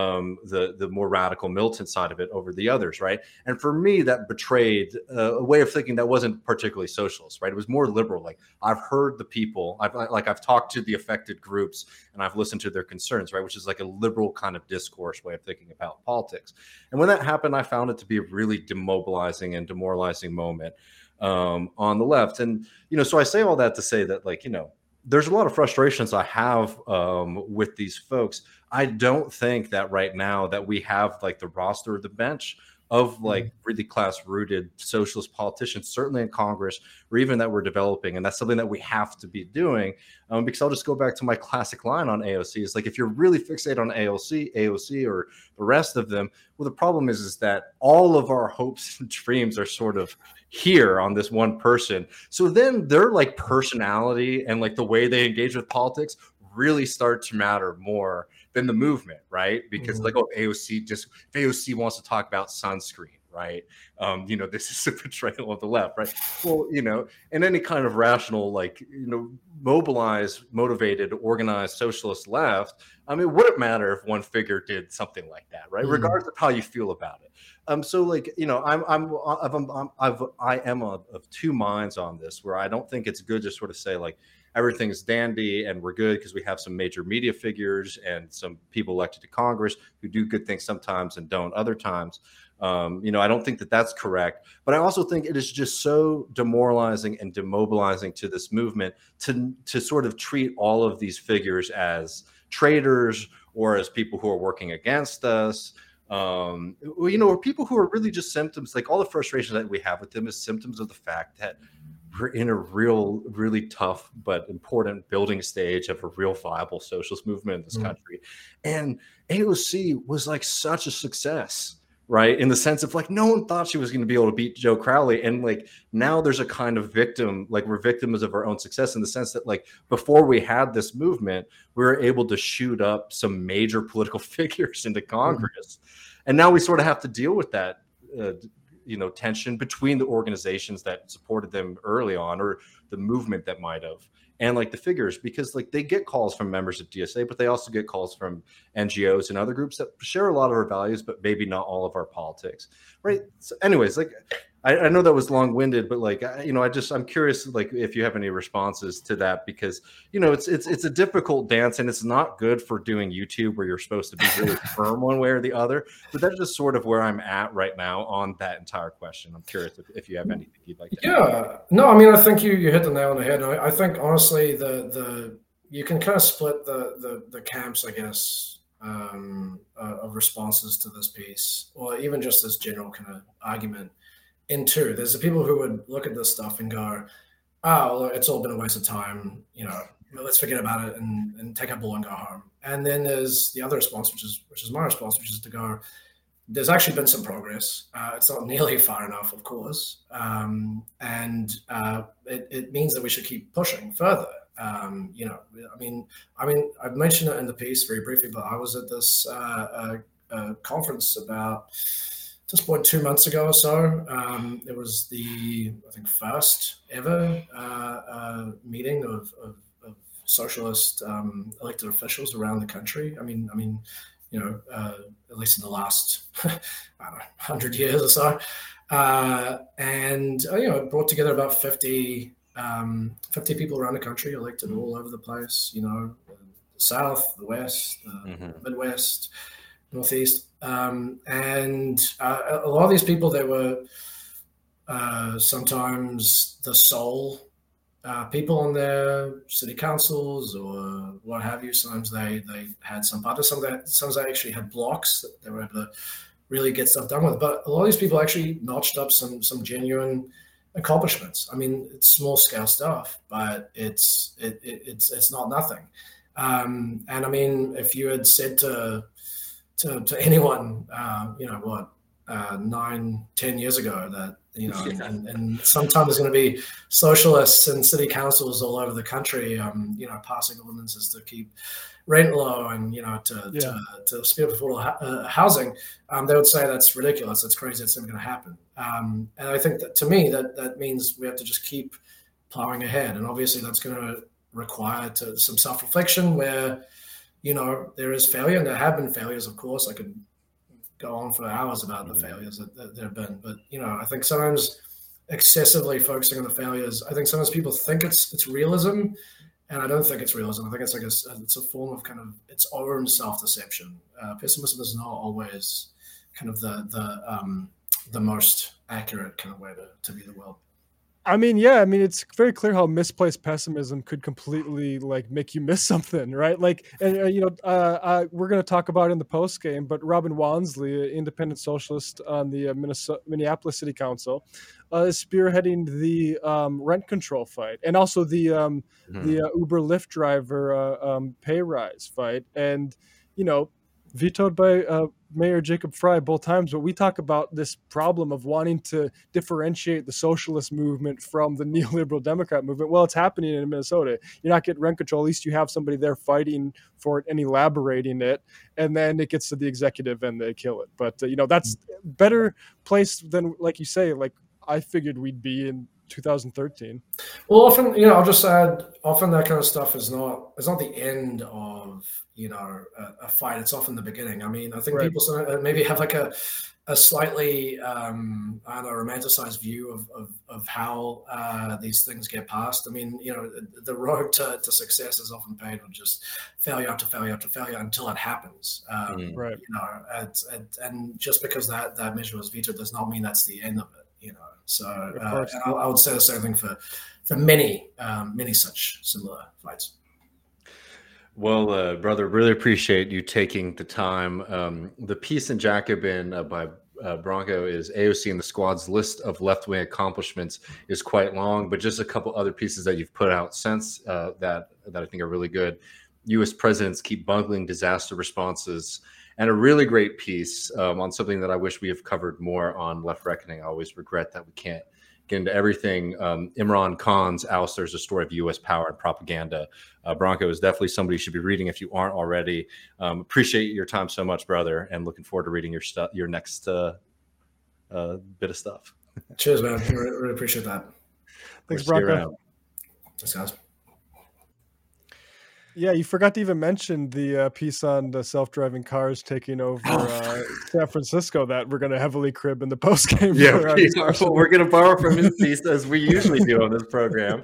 the more radical militant side of it over the others, right? And for me, that betrayed a way of thinking that wasn't particularly socialist, right? It was more liberal. Like I've heard the people, I've talked to the affected groups, and I've listened to their concerns, right? Which is like a liberal kind of discourse way of thinking about politics. And when that happened, I found it to be a really demobilizing and demoralizing moment on the left. And you know, so I say all that to say that, like, you know, there's a lot of frustrations I have with these folks. I don't think that right now that we have like the roster of the bench of like really class rooted socialist politicians, certainly in Congress, or even that we're developing. And that's something that we have to be doing, because I'll just go back to my classic line on AOC. It's like, if you're really fixated on AOC or the rest of them, well, the problem is that all of our hopes and dreams are sort of here on this one person. So then their like personality and like the way they engage with politics really start to matter more than the movement, right? Because like, oh, if AOC wants to talk about sunscreen, right? You know, this is a betrayal of the left, right? Well, you know, and any kind of rational, like, you know, motivated, organized socialist left, I mean, would it matter if one figure did something like that, right? Regardless of how you feel about it. So like, you know, I am of two minds on this, where I don't think it's good to sort of say like everything's dandy and we're good because we have some major media figures and some people elected to Congress who do good things sometimes and don't other times. You know, I don't think that that's correct, but I also think it is just so demoralizing and demobilizing to this movement to sort of treat all of these figures as traitors or as people who are working against us. You know, or people who are really just symptoms, like all the frustration that we have with them is symptoms of the fact that we're in a really tough but important building stage of a real viable socialist movement in this country. And AOC was like such a success, right? In the sense of like, no one thought she was going to be able to beat Joe Crowley. And like now there's a kind of victim, like we're victims of our own success in the sense that like before we had this movement, we were able to shoot up some major political figures into Congress. And now we sort of have to deal with that, tension between the organizations that supported them early on or the movement that might have. And like the figures, because like they get calls from members of DSA, but they also get calls from NGOs and other groups that share a lot of our values, but maybe not all of our politics, right? So anyways, like I know that was long-winded, but like I'm curious, like if you have any responses to that, because it's a difficult dance, and it's not good for doing YouTube where you're supposed to be really firm one way or the other. But that's just sort of where I'm at right now on that entire question. I'm curious if you have anything you'd like to add.
Yeah, no, I mean, I think you hit the nail on the head. I think honestly, you can kind of split the camps, I guess, of responses to this piece, or even just this general kind of argument. In two, there's the people who would look at this stuff and go, "Oh, well, it's all been a waste of time. Let's forget about it and take our ball and go home." And then there's the other response, which is my response, which is to go, "There's actually been some progress. It's not nearly far enough, of course, and it means that we should keep pushing further." I mean, I've mentioned it in the piece very briefly, but I was at this conference about just about 2 months ago or so. It was the, I think, first ever meeting of socialist elected officials around the country. I mean, at least in the last, I don't know, 100 years or so. And it brought together about 50 people around the country, elected all over the place, the South, the West, the Midwest, Northeast. And a lot of these people, they were sometimes the sole people on their city councils or what have you. Sometimes they had some partners. Sometimes they actually had blocks that they were able to really get stuff done with. But a lot of these people actually notched up some genuine accomplishments. I mean, it's small scale stuff, but it's not nothing. And I mean, if you had said to anyone, 9-10 years ago that, and sometime there's going to be socialists in city councils all over the country, passing ordinances to keep rent low and, to speed up affordable housing, they would say that's ridiculous. That's crazy. That's never going to happen. And I think that to me, that means we have to just keep plowing ahead. And obviously that's going to require some self-reflection where, there is failure, and there have been failures, of course. I could go on for hours about the failures that there have been. But, I think sometimes excessively focusing on the failures, I think sometimes people think it's realism, and I don't think it's realism. I think it's like it's a form of kind of its own self-deception. Pessimism is not always kind of the most accurate kind of way to view the world.
I mean, yeah, it's very clear how misplaced pessimism could completely like make you miss something, right? Like, and we're going to talk about it in the post game, but Robin Wansley, an independent socialist on the Minneapolis City Council, is spearheading the rent control fight, and also the Uber Lyft driver pay rise fight, and vetoed by Mayor Jacob Frey both times. But we talk about this problem of wanting to differentiate the socialist movement from the neoliberal Democrat movement. Well, it's happening in Minnesota. You're not getting rent control. At least you have somebody there fighting for it and elaborating it. And then it gets to the executive and they kill it. But, that's better placed than, like you say, like I figured we'd be in 2013.
Well, often, I'll just add, often that kind of stuff is not the end of, a fight. It's often the beginning. I mean, I think people maybe have like a slightly, romanticized view of how these things get passed. I mean, the road to success is often paved with just failure after failure after failure until it happens.
Right.
And just because that measure was vetoed does not mean that's the end of it. So and I would say the same thing for many such similar fights.
Well, brother, really appreciate you taking the time. The piece in Jacobin by Bronco is AOC and the Squad's list of left-wing accomplishments is quite long, but just a couple other pieces that you've put out since that I think are really good. U.S. presidents keep bungling disaster responses and a really great piece on something that I wish we have covered more on Left Reckoning. I always regret that we can't get into everything. Imran Khan's Ousters, a story of U.S. power and propaganda. Branko is definitely somebody you should be reading if you aren't already. Appreciate your time so much, brother, and looking forward to reading your next bit of stuff.
Cheers, man. Really appreciate that.
Thanks, Branko.
Thanks, guys.
Yeah, you forgot to even mention the piece on the self-driving cars taking over San Francisco that we're going to heavily crib in the post-game.
Yeah, we're going to borrow from his piece as we usually do on this program.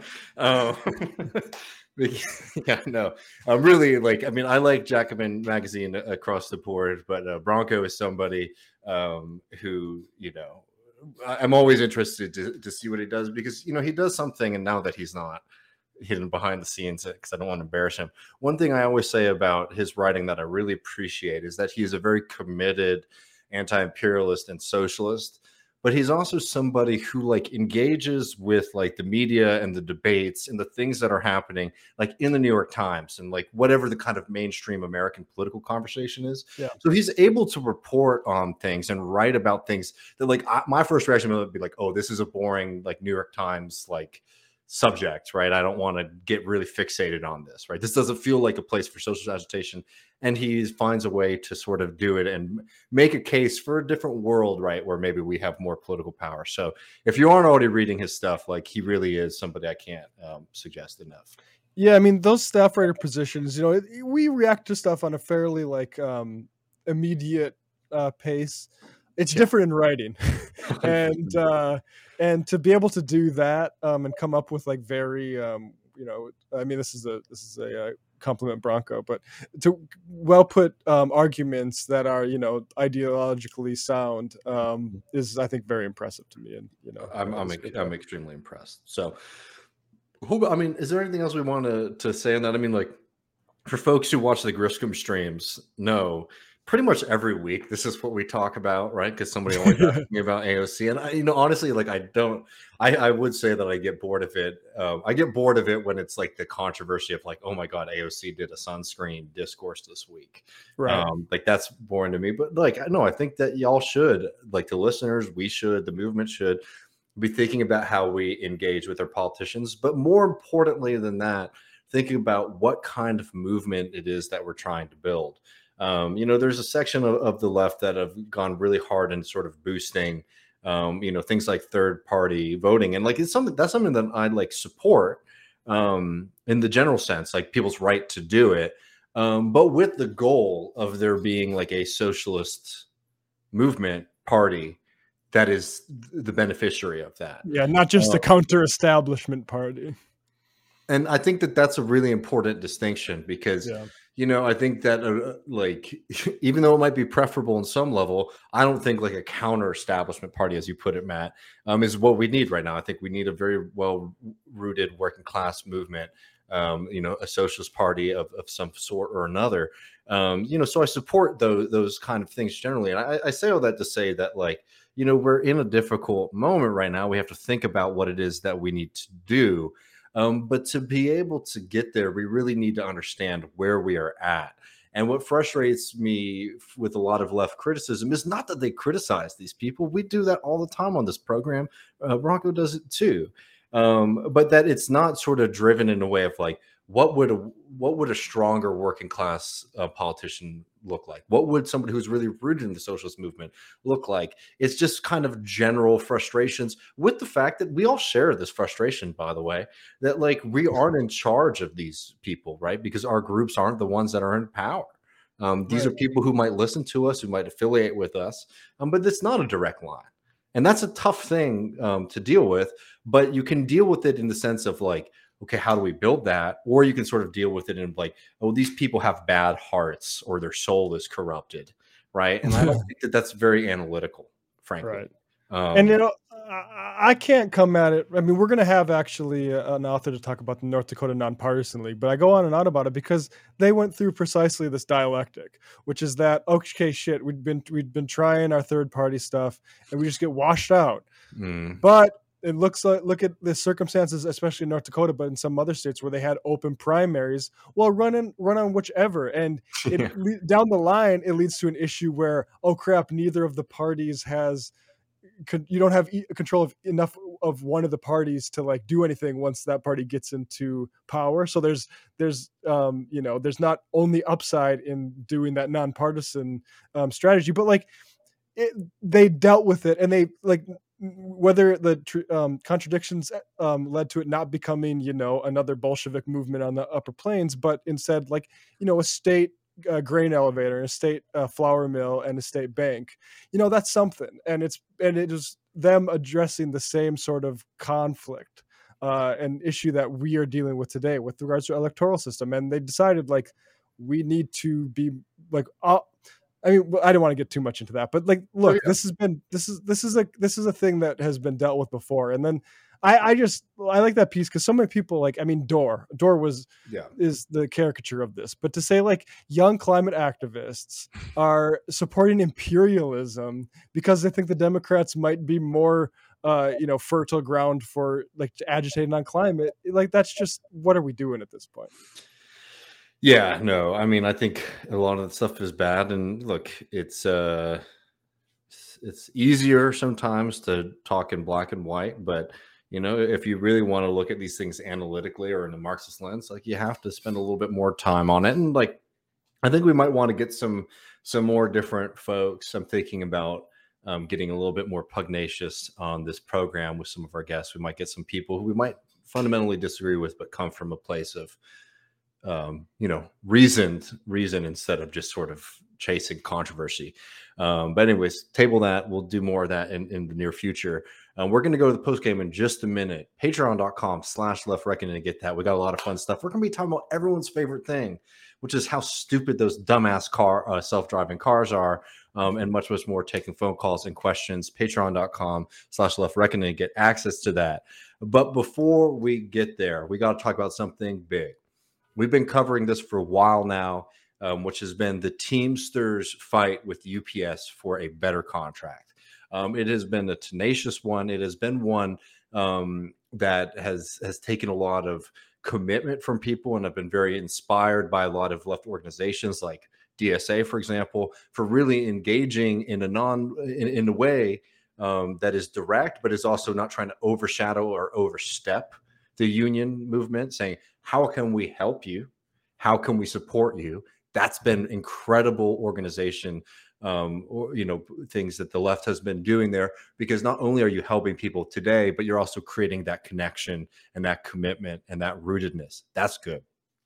Yeah, no, I'm really I like Jacobin magazine across the board, but Branko is somebody who, I'm always interested to see what he does, because, he does something, and now that he's not hidden behind the scenes, because I don't want to embarrass him. One thing I always say about his writing that I really appreciate is that he is a very committed anti-imperialist and socialist, but he's also somebody who engages with the media and the debates and the things that are happening in the New York Times and whatever the kind of mainstream American political conversation is.
Yeah.
So he's able to report on things and write about things that my first reaction would be oh, this is a boring New York Times subject, right? I don't want to get really fixated on this, right? This doesn't feel like a place for social agitation. And he finds a way to sort of do it and make a case for a different world, right? Where maybe we have more political power. So if you aren't already reading his stuff, he really is somebody I can't suggest enough.
Yeah, I mean, those staff writer positions, we react to stuff on a fairly immediate pace. It's different in writing. And to be able to do that and come up with very I mean, this is a compliment Branko, but to well put arguments that are ideologically sound is, I think, very impressive to me. And
I'm extremely impressed. So, is there anything else we want to say on that? I mean, for folks who watch the Griscom streams, pretty much every week this is what we talk about, right? Because somebody always asks me about AOC, and honestly, I would say that I get bored of it. I get bored of it when it's the controversy of oh my god, AOC did a sunscreen discourse this week,
right?
That's boring to me. But no, I think that y'all should, the listeners, we should, the movement should be thinking about how we engage with our politicians, but more importantly than that, thinking about what kind of movement it is that we're trying to build. There's a section of the left that have gone really hard in sort of boosting, things like third party voting. And it's something that I support in the general sense, people's right to do it. But with the goal of there being a socialist movement party that is the beneficiary of that.
Yeah. Not just a counter establishment party.
And I think that that's a really important distinction because, I think that even though it might be preferable in some level, I don't think a counter establishment party, as you put it, Matt, is what we need right now. I think we need a very well rooted working class movement, a socialist party of some sort or another. So I support those kind of things generally. And I say all that to say that we're in a difficult moment right now. We have to think about what it is that we need to do. But to be able to get there, we really need to understand where we are at. And what frustrates me with a lot of left criticism is not that they criticize these people. We do that all the time on this program. Branko does it too. But that it's not sort of driven in a way of what would a stronger working class politician look like? What would somebody who's really rooted in the socialist movement look like? It's just kind of general frustrations with the fact that we all share this frustration, by the way, that we aren't in charge of these people, right? Because our groups aren't the ones that are in power. These are people who might listen to us, who might affiliate with us, but it's not a direct line. And that's a tough thing to deal with, but you can deal with it in the sense of okay, how do we build that? Or you can sort of deal with it in oh, these people have bad hearts or their soul is corrupted, right? And I don't think that that's very analytical, frankly.
Right. And I can't come at it. I mean, we're going to have actually an author to talk about the North Dakota Nonpartisan League, but I go on and on about it because they went through precisely this dialectic, which is that, okay, shit, we'd been trying our third party stuff and we just get washed out. But it looks like, look at the circumstances, especially in North Dakota, but in some other states where they had open primaries. Well, run on whichever, and down the line it leads to an issue where, oh crap, neither of the parties has. You don't have control of enough of one of the parties to like do anything once that party gets into power. So there's there's not only upside in doing that nonpartisan strategy, but like they dealt with it, and they like whether the contradictions led to it not becoming another Bolshevik movement on the Upper Plains, but instead like a state grain elevator, a state flour mill, and a state bank. That's something, and it is them addressing the same sort of conflict and issue that we are dealing with today with regards to electoral system. And they decided like we need to be like I mean, I don't want to get too much into that, but like, look, this is a thing that has been dealt with before. And then I like that piece because so many people like, I mean, Dorr is the caricature of this, but to say like young climate activists are supporting imperialism because they think the Democrats might be more, fertile ground for like agitating on climate. Like, that's just, what are we doing at this point?
Yeah, no, I mean, I think a lot of the stuff is bad, and look, it's easier sometimes to talk in black and white, but if you really want to look at these things analytically or in a Marxist lens, like you have to spend a little bit more time on it. And like, I think we might want to get some more different folks. I'm thinking about getting a little bit more pugnacious on this program with some of our guests. We might get some people who we might fundamentally disagree with, but come from a place of reason instead of just sort of chasing controversy. But anyways, table that. We'll do more of that in the near future. We're going to go to the post game in just a minute. Patreon.com/leftreckoning to get that. We got a lot of fun stuff. We're going to be talking about everyone's favorite thing, which is how stupid those dumbass self-driving cars are, and much more, taking phone calls and questions. Patreon.com/leftreckoning to get access to that. But before we get there, we got to talk about something big. We've been covering this for a while now, which has been the Teamsters fight with UPS for a better contract. It has been a tenacious one. It has been one that has taken a lot of commitment from people, and have been very inspired by a lot of left organizations like DSA, for example, for really engaging in a way that is direct, but is also not trying to overshadow or overstep the union movement, saying, how can we help you? How can we support you? That's been incredible organization, things that the left has been doing there, because not only are you helping people today, but you're also creating that connection and that commitment and that rootedness. That's good.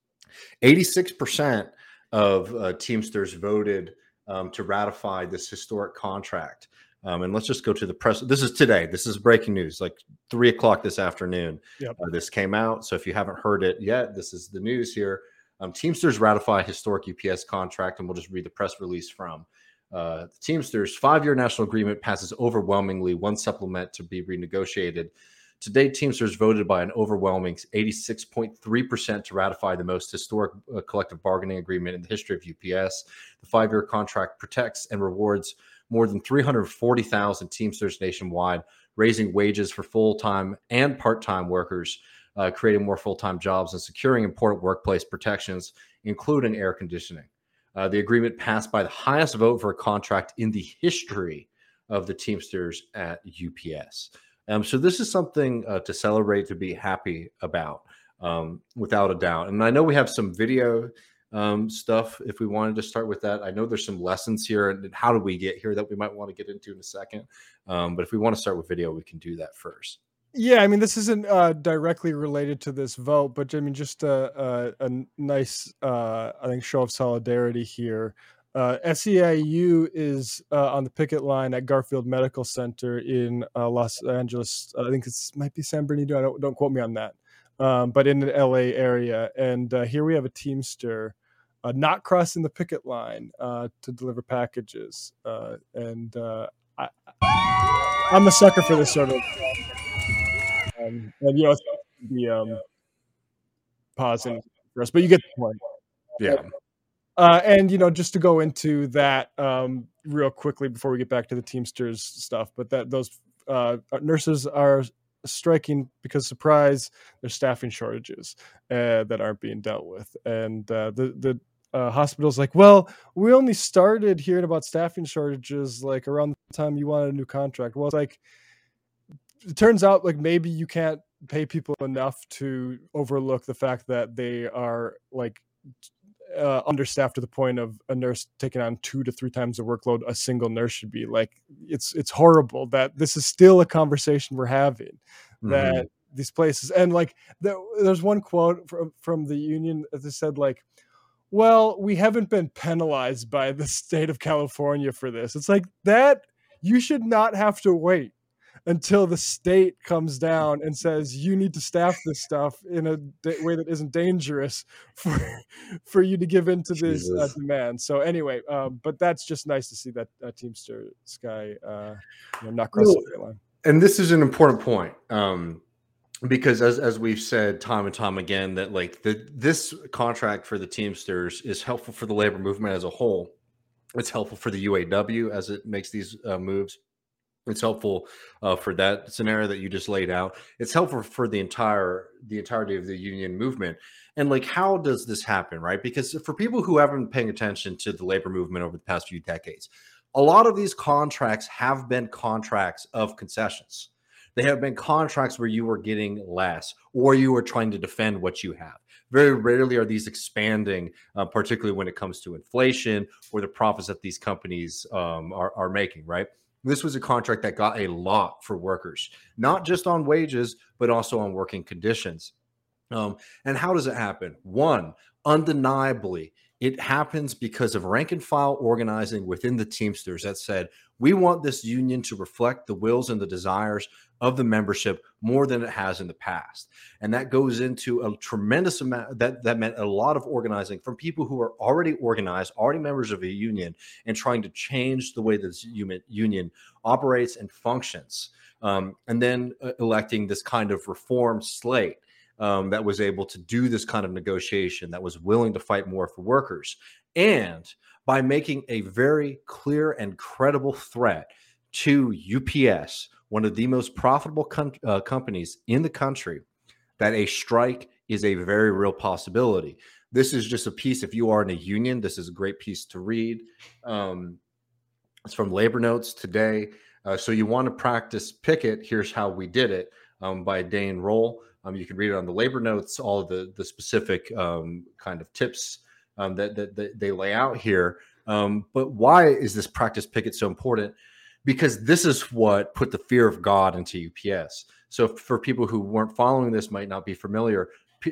86% of Teamsters voted to ratify this historic contract. And let's just go to the press. This is today. This is breaking news, like 3:00 this afternoon.
Yep.
This came out. So if you haven't heard it yet, this is the news here. Teamsters ratify historic UPS contract, and we'll just read the press release from the Teamsters. 5-year national agreement passes overwhelmingly, one supplement to be renegotiated. Today, Teamsters voted by an overwhelming 86.3% to ratify the most historic collective bargaining agreement in the history of UPS. The 5-year contract protects and rewards more than 340,000 Teamsters nationwide, raising wages for full-time and part-time workers, creating more full-time jobs, and securing important workplace protections, including air conditioning. The agreement passed by the highest vote for a contract in the history of the Teamsters at UPS. So this is something to celebrate, to be happy about, without a doubt. And I know we have some video stuff if we wanted to start with that. I know there's some lessons here, and how did we get here that we might want to get into in a second. But if we want to start with video, we can do that first.
Yeah, I mean, this isn't directly related to this vote, but I mean, just a nice, I think, show of solidarity here. SEIU is on the picket line at Garfield Medical Center in Los Angeles. I think might be San Bernardino. Don't quote me on that. But in the LA area. And here we have a Teamster not crossing the picket line to deliver packages. And I'm a sucker for this sort of, and it's the pausing for us, but you get the point.
Yeah.
And just to go into that real quickly before we get back to the Teamsters stuff, but that those nurses are striking because, surprise, there's staffing shortages that aren't being dealt with. And the hospital's like, well, we only started hearing about staffing shortages like around the time you wanted a new contract. Well, it's like, it turns out like maybe you can't pay people enough to overlook the fact that they are like understaffed to the point of a nurse taking on 2 to 3 times the workload a single nurse should be. Like, it's horrible that this is still a conversation we're having, that these places, and like there's one quote from the union that said like, well, we haven't been penalized by the state of California for this. It's like, that you should not have to wait until the state comes down and says you need to staff this stuff in a way that isn't dangerous for you to give into this demand. So anyway, but that's just nice to see that Teamster Sky not cross the line.
And this is an important point, because as we've said time and time again, that like this contract for the Teamsters is helpful for the labor movement as a whole. It's helpful for the UAW as it makes these moves. It's helpful for that scenario that you just laid out. It's helpful for the entirety of the union movement. And like, how does this happen, right? Because for people who haven't been paying attention to the labor movement over the past few decades, a lot of these contracts have been contracts of concessions. They have been contracts where you were getting less or you were trying to defend what you have. Very rarely are these expanding, particularly when it comes to inflation or the profits that these companies are making, right? This was a contract that got a lot for workers, not just on wages, but also on working conditions. And how does it happen? One, undeniably, it happens because of rank and file organizing within the Teamsters that said, we want this union to reflect the wills and the desires of the membership more than it has in the past. And that goes into a tremendous amount, that meant a lot of organizing from people who are already organized, already members of a union, and trying to change the way this union operates and functions. And then electing this kind of reform slate that was able to do this kind of negotiation, that was willing to fight more for workers. And by making a very clear and credible threat to UPS, one of the most profitable companies in the country, that a strike is a very real possibility. This is just a piece. If you are in a union, this is a great piece to read. It's from Labor Notes today. So you want to practice picket, here's how we did it, by Dane Roll. You can read it on the Labor Notes, all of the specific kind of tips that they lay out here. But why is this practice picket so important? Because this is what put the fear of God into UPS. So for people who weren't following this, might not be familiar,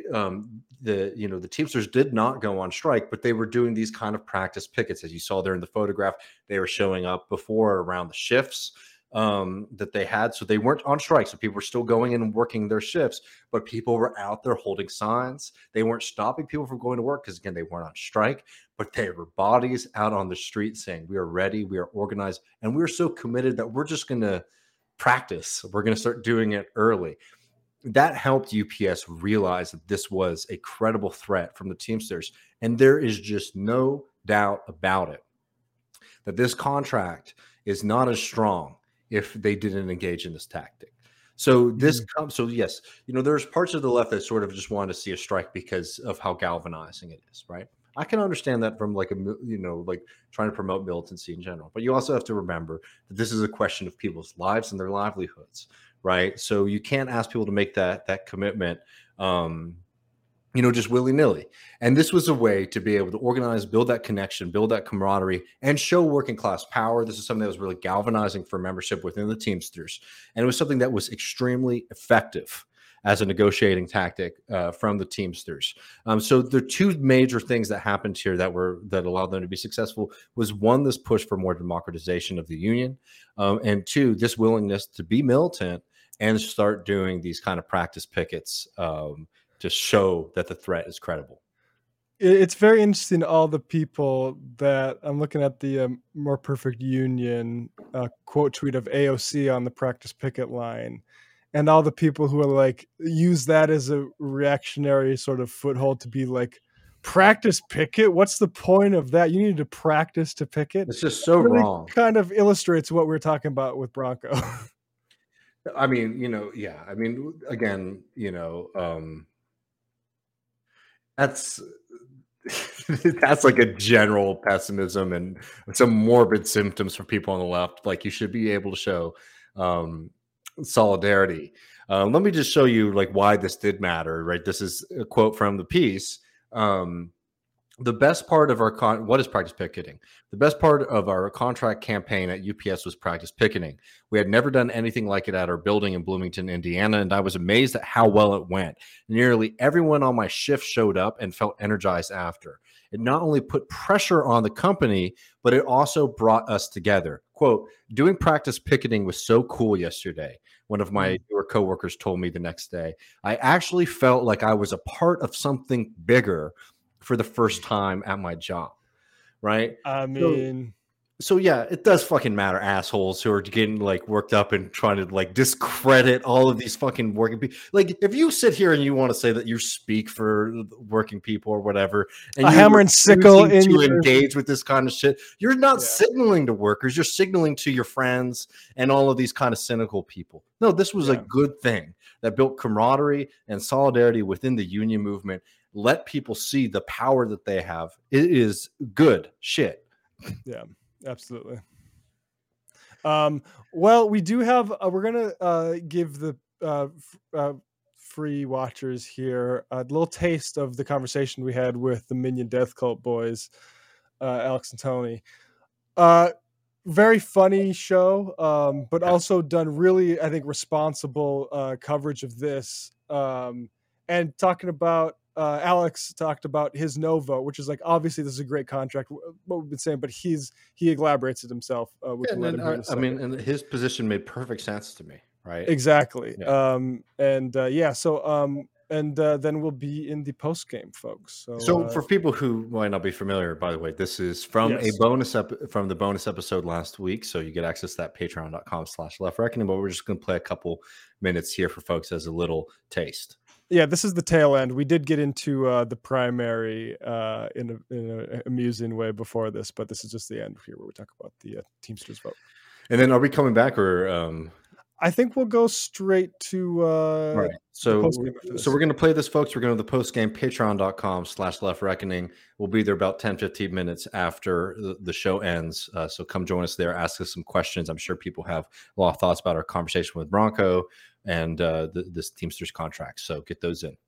the Teamsters did not go on strike, but they were doing these kind of practice pickets. As you saw there in the photograph, they were showing up before around the shifts that they had. So they weren't on strike. So people were still going in and working their shifts, but people were out there holding signs. They weren't stopping people from going to work because, again, they weren't on strike, but they were bodies out on the street saying, we are ready, we are organized, and we're so committed that we're just going to practice. We're going to start doing it early. That helped UPS realize that this was a credible threat from the Teamsters. And there is just no doubt about it that this contract is not as strong if they didn't engage in this tactic. So this comes, so yes, there's parts of the left that sort of just want to see a strike because of how galvanizing it is, right? I can understand that from like trying to promote militancy in general, but you also have to remember that this is a question of people's lives and their livelihoods, right? So you can't ask people to make that commitment, just willy-nilly. And this was a way to be able to organize, build that connection, build that camaraderie, and show working class power. This is something that was really galvanizing for membership within the Teamsters. And it was something that was extremely effective as a negotiating tactic from the Teamsters. So the two major things that happened here that allowed them to be successful was, one, this push for more democratization of the union, and two, this willingness to be militant and start doing these kind of practice pickets to show that the threat is credible.
It's very interesting, all the people that I'm looking at the More Perfect Union quote tweet of AOC on the practice picket line, and all the people who are like, use that as a reactionary sort of foothold to be like, practice picket? What's the point of that? You need to practice to picket.
It's just so
really
wrong.
Kind of illustrates what we're talking about with Bronco.
I mean, again, that's that's like a general pessimism and some morbid symptoms for people on the left. Like, you should be able to show solidarity. Let me just show you like why this did matter, right? This is a quote from the piece. The best part of our what is practice picketing? The best part of our contract campaign at UPS was practice picketing. We had never done anything like it at our building in Bloomington, Indiana, and I was amazed at how well it went. Nearly everyone on my shift showed up and felt energized after. It not only put pressure on the company, but it also brought us together. Quote, doing practice picketing was so cool yesterday. One of my newer coworkers told me the next day. I actually felt like I was a part of something bigger for the first time at my job, right?
I mean,
so yeah, it does fucking matter, assholes who are getting like worked up and trying to like discredit all of these fucking working people. Like, if you sit here and you want to say that you speak for working people or whatever, and
a hammer and sickle in
to engage with this kind of shit, you're not signaling to workers, you're signaling to your friends and all of these kind of cynical people. No, this was a good thing that built camaraderie and solidarity within the union movement. Let people see the power that they have. It is good shit.
Yeah, absolutely. Well, we do have, we're going to give the free watchers here a little taste of the conversation we had with the Minion Death Cult boys, Alex and Tony. Very funny show, but also done really, I think, responsible coverage of this. And talking about, Alex talked about his no vote, which is like, obviously this is a great contract, what we've been saying, but he elaborates it himself.
And his position made perfect sense to me, right?
Exactly.
Yeah.
Then we'll be in the post game, folks.
So for people who might not be familiar, by the way, this is from from the bonus episode last week. So you get access to that patreon.com/Left Reckoning, but we're just going to play a couple minutes here for folks as a little taste.
Yeah, this is the tail end. We did get into the primary in an amusing way before this, but this is just the end here where we talk about the Teamsters vote.
And then are we coming back or?
I think we'll go straight to.
Right. So we're going to play this, folks. We're going to the post game, patreon.com/Left Reckoning. We'll be there about 10-15 minutes after the show ends. So come join us there. Ask us some questions. I'm sure people have a lot of thoughts about our conversation with Bronco and this Teamsters contract. So get those in.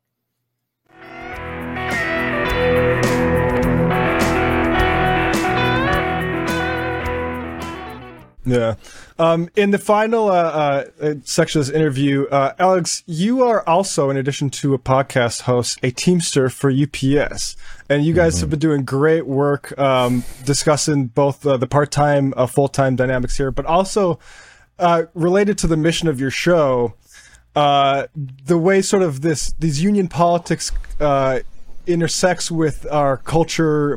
Yeah. In the final section of this interview, Alex, you are also, in addition to a podcast host, a Teamster for UPS. And you guys have been doing great work discussing both the part-time, full-time dynamics here, but also related to the mission of your show, the way sort of these union politics intersects with our culture,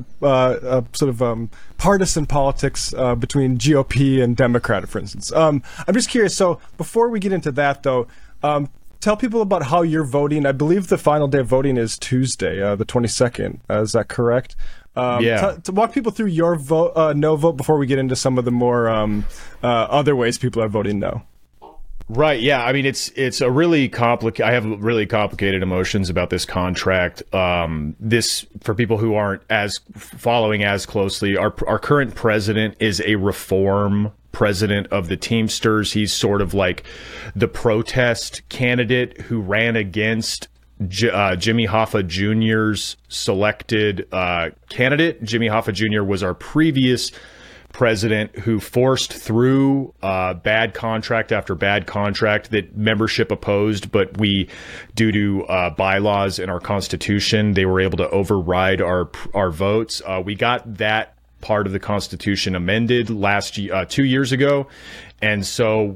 partisan politics between GOP and Democrat, for instance. I'm just curious. So before we get into that, though, tell people about how you're voting. I believe the final day of voting is Tuesday, the 22nd. Is that correct? To walk people through your vote, no vote, before we get into some of the more other ways people are voting no.
Right. Yeah. I mean, it's a really I have really complicated emotions about this contract. This, for people who aren't as following as closely, our current president is a reform president of the Teamsters. He's sort of like the protest candidate who ran against Jimmy Hoffa Jr.'s selected candidate. Jimmy Hoffa Jr. was our previous president who forced through bad contract after bad contract that membership opposed, but due to bylaws in our Constitution, they were able to override our votes. We got that part of the Constitution amended 2 years ago. And so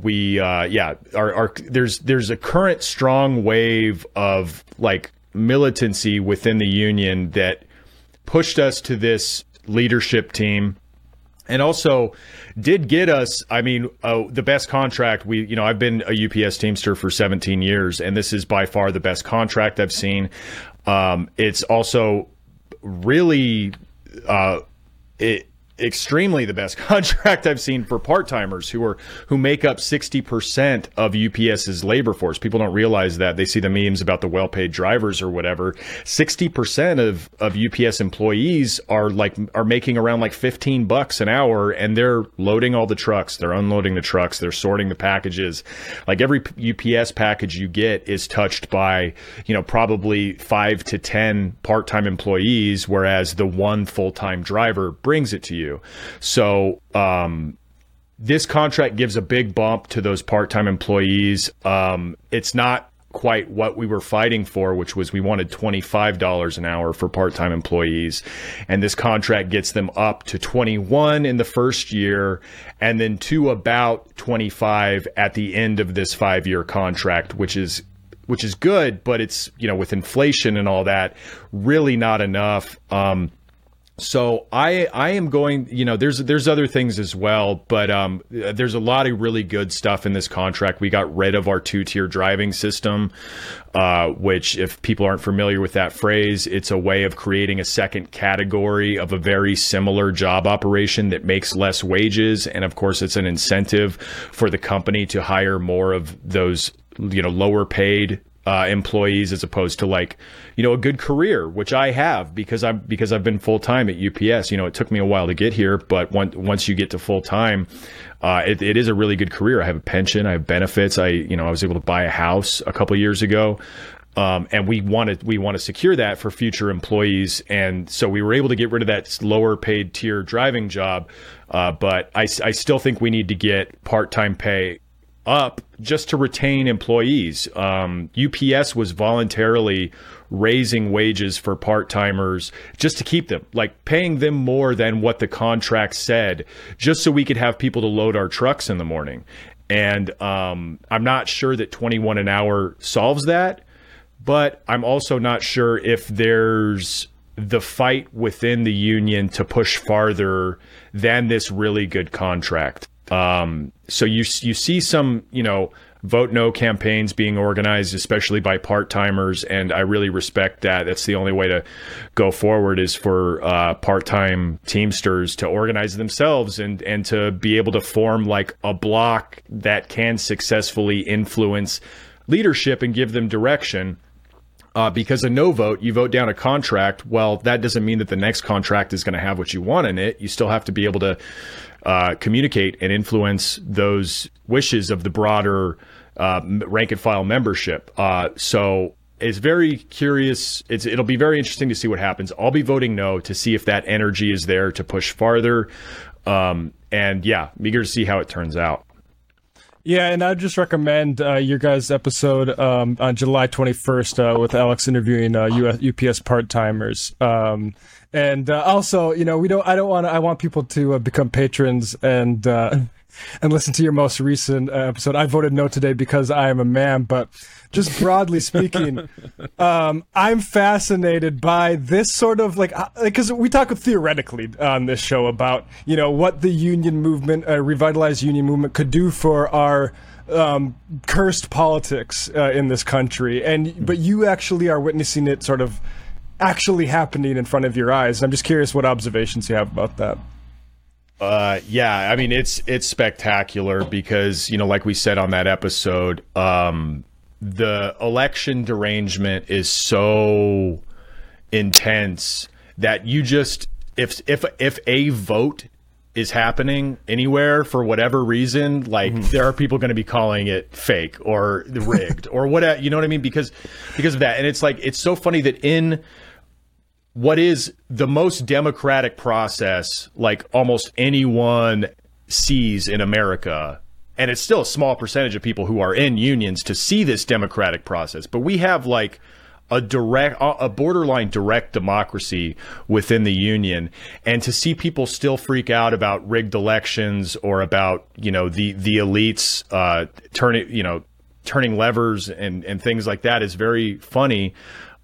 there's a current strong wave of like militancy within the union that pushed us to this leadership team. And also did get us, the best contract. I've been a UPS Teamster for 17 years, and this is by far the best contract I've seen. It's also really, extremely the best contract I've seen for part-timers who make up 60% of UPS's labor force. People don't realize that. They see the memes about the well-paid drivers or whatever. 60% of UPS employees are making around like $15 an hour, and they're loading all the trucks, they're unloading the trucks, they're sorting the packages. Like every UPS package you get is touched by, probably 5 to 10 part-time employees, whereas the one full-time driver brings it to you. So this contract gives a big bump to those part-time employees. It's not quite what we were fighting for, which was we wanted $25 an hour for part-time employees. And this contract gets them up to 21 in the first year, and then to about 25 at the end of this 5-year contract, which is good, but it's, with inflation and all that, really not enough. So I am going, there's other things as well, but there's a lot of really good stuff in this contract. We got rid of our 2-tier driving system, which, if people aren't familiar with that phrase, it's a way of creating a second category of a very similar job operation that makes less wages. And of course, it's an incentive for the company to hire more of those, lower paid employees, as opposed to a good career, which I have because I've been full time at UPS. It took me a while to get here, but once you get to full time, it is a really good career. I have a pension, I have benefits. I was able to buy a house a couple of years ago. And we want to secure that for future employees. And so we were able to get rid of that lower paid tier driving job. But I still think we need to get part-time pay up just to retain employees. UPS was voluntarily raising wages for part-timers just to keep them, paying them more than what the contract said, just so we could have people to load our trucks in the morning. And I'm not sure that 21 an hour solves that, but I'm also not sure if there's the fight within the union to push farther than this really good contract. So you see some, vote no campaigns being organized, especially by part-timers. And I really respect that. That's the only way to go forward, is for part-time Teamsters to organize themselves and to be able to form a block that can successfully influence leadership and give them direction. Because a no vote, you vote down a contract. Well, that doesn't mean that the next contract is going to have what you want in it. You still have to be able to communicate and influence those wishes of the broader rank and file membership. So it's very curious. It'll be very interesting to see what happens. I'll be voting no to see if that energy is there to push farther. And yeah, I'm eager to see how it turns out.
Yeah, and I'd just recommend your guys' episode on July 21st with Alex interviewing UPS part-timers. And also, I want people to become patrons and listen to your most recent episode. I voted no today because I am a man, but just broadly speaking, I'm fascinated by this sort of because we talk theoretically on this show about, what the union movement, revitalized union movement could do for our cursed politics in this country. But you actually are witnessing it sort of actually happening in front of your eyes. And I'm just curious what observations you have about that.
Yeah, I mean, it's spectacular because, like we said on that episode, the election derangement is so intense that you just, if a vote is happening anywhere for whatever reason, there are people going to be calling it fake or rigged or whatever, you know what I mean? Because of that. And it's so funny that in what is the most democratic process, almost anyone sees in America, and it's still a small percentage of people who are in unions to see this democratic process, but we have a borderline direct democracy within the union, and to see people still freak out about rigged elections or about, the elites turning levers and things like that is very funny.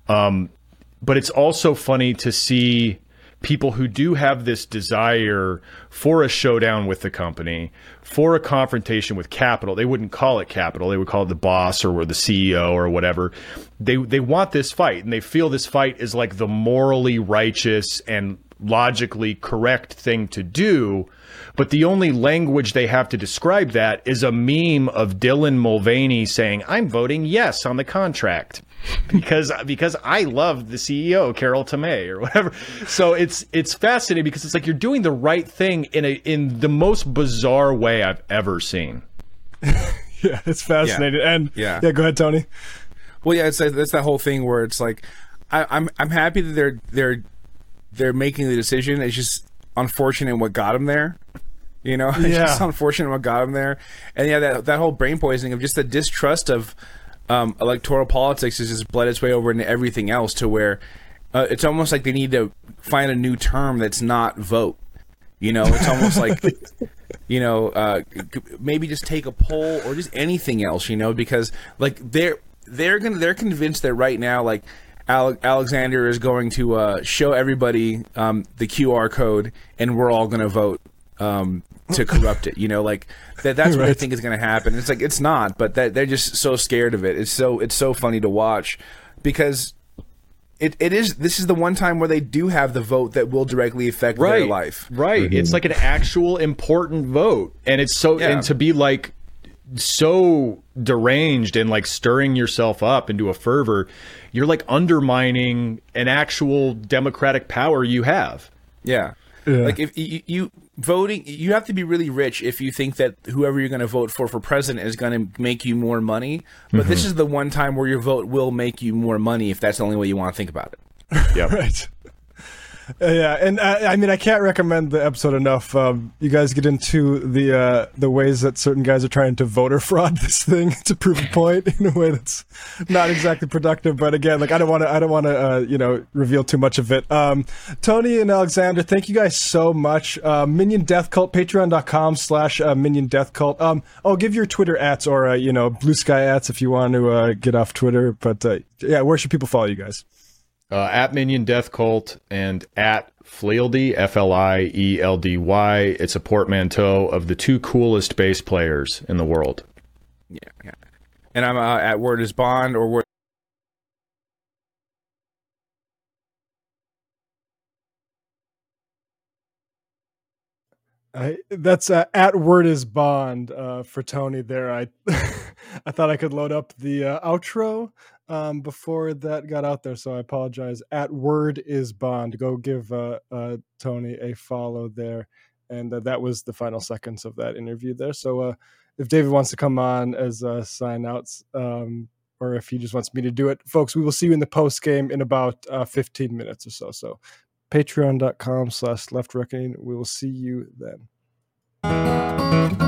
But it's also funny to see people who do have this desire for a showdown with the company, for a confrontation with capital. They wouldn't call it capital. They would call it the boss or the CEO or whatever. They want this fight, and they feel this fight is the morally righteous and logically correct thing to do, but the only language they have to describe that is a meme of Dylan Mulvaney saying, "I'm voting yes on the contract because I love the CEO, Carol Tomei," or whatever. So it's fascinating because it's like you're doing the right thing in the most bizarre way I've ever seen.
Yeah, it's fascinating. And
yeah,
go ahead, Tony.
Well, yeah, it's that whole thing where it's like I'm happy that they're making the decision. It's just unfortunate what got them there. You know, it's just unfortunate what got them there. And yeah, that whole brain poisoning of just the distrust of electoral politics has just bled its way over into everything else to where it's almost like they need to find a new term that's not vote. You know, it's almost like, you know, maybe just take a poll or just anything else, you know, because like they're convinced that right now, like Alexander is going to show everybody the QR code and we're all going to vote to corrupt it, you know, like that's what I think is going to happen. It's like, it's not, but that they're just so scared of it. It's so funny to watch because this is the one time where they do have the vote that will directly affect their life.
Right. Mm-hmm. It's like an actual important vote. And it's so, and to be like so deranged and like stirring yourself up into a fervor, you're like undermining an actual democratic power you have.
Yeah. Like if you voting, you have to be really rich if you think that whoever you're going to vote for president is going to make you more money. But this is the one time where your vote will make you more money if that's the only way you want to think about it.
Yeah,
right. Yeah, and I mean, I can't recommend the episode enough. You guys get into the ways that certain guys are trying to voter fraud this thing to prove a point in a way that's not exactly productive. But again, like I don't want to reveal too much of it. Tony and Alexander, thank you guys so much. Minion Death Cult, patreon.com/Minion Death Cult. Give your Twitter @ or Blue Sky @ if you want to get off Twitter. But where should people follow you guys?
At Minion Death Cult and at Flieldy, F-L-I-E-L-D-Y. It's a portmanteau of the two coolest bass players in the world.
Yeah. And I'm at Word is Bond or Word.
That's at Word is Bond for Tony there. I thought I could load up the outro before that got out there, so I apologize. At Word is Bond. Go give Tony a follow there. And that was the final seconds of that interview there. So if David wants to come on as sign outs, or if he just wants me to do it, folks, we will see you in the post game in about 15 minutes or so. So patreon.com/Left Reckoning. We will see you then.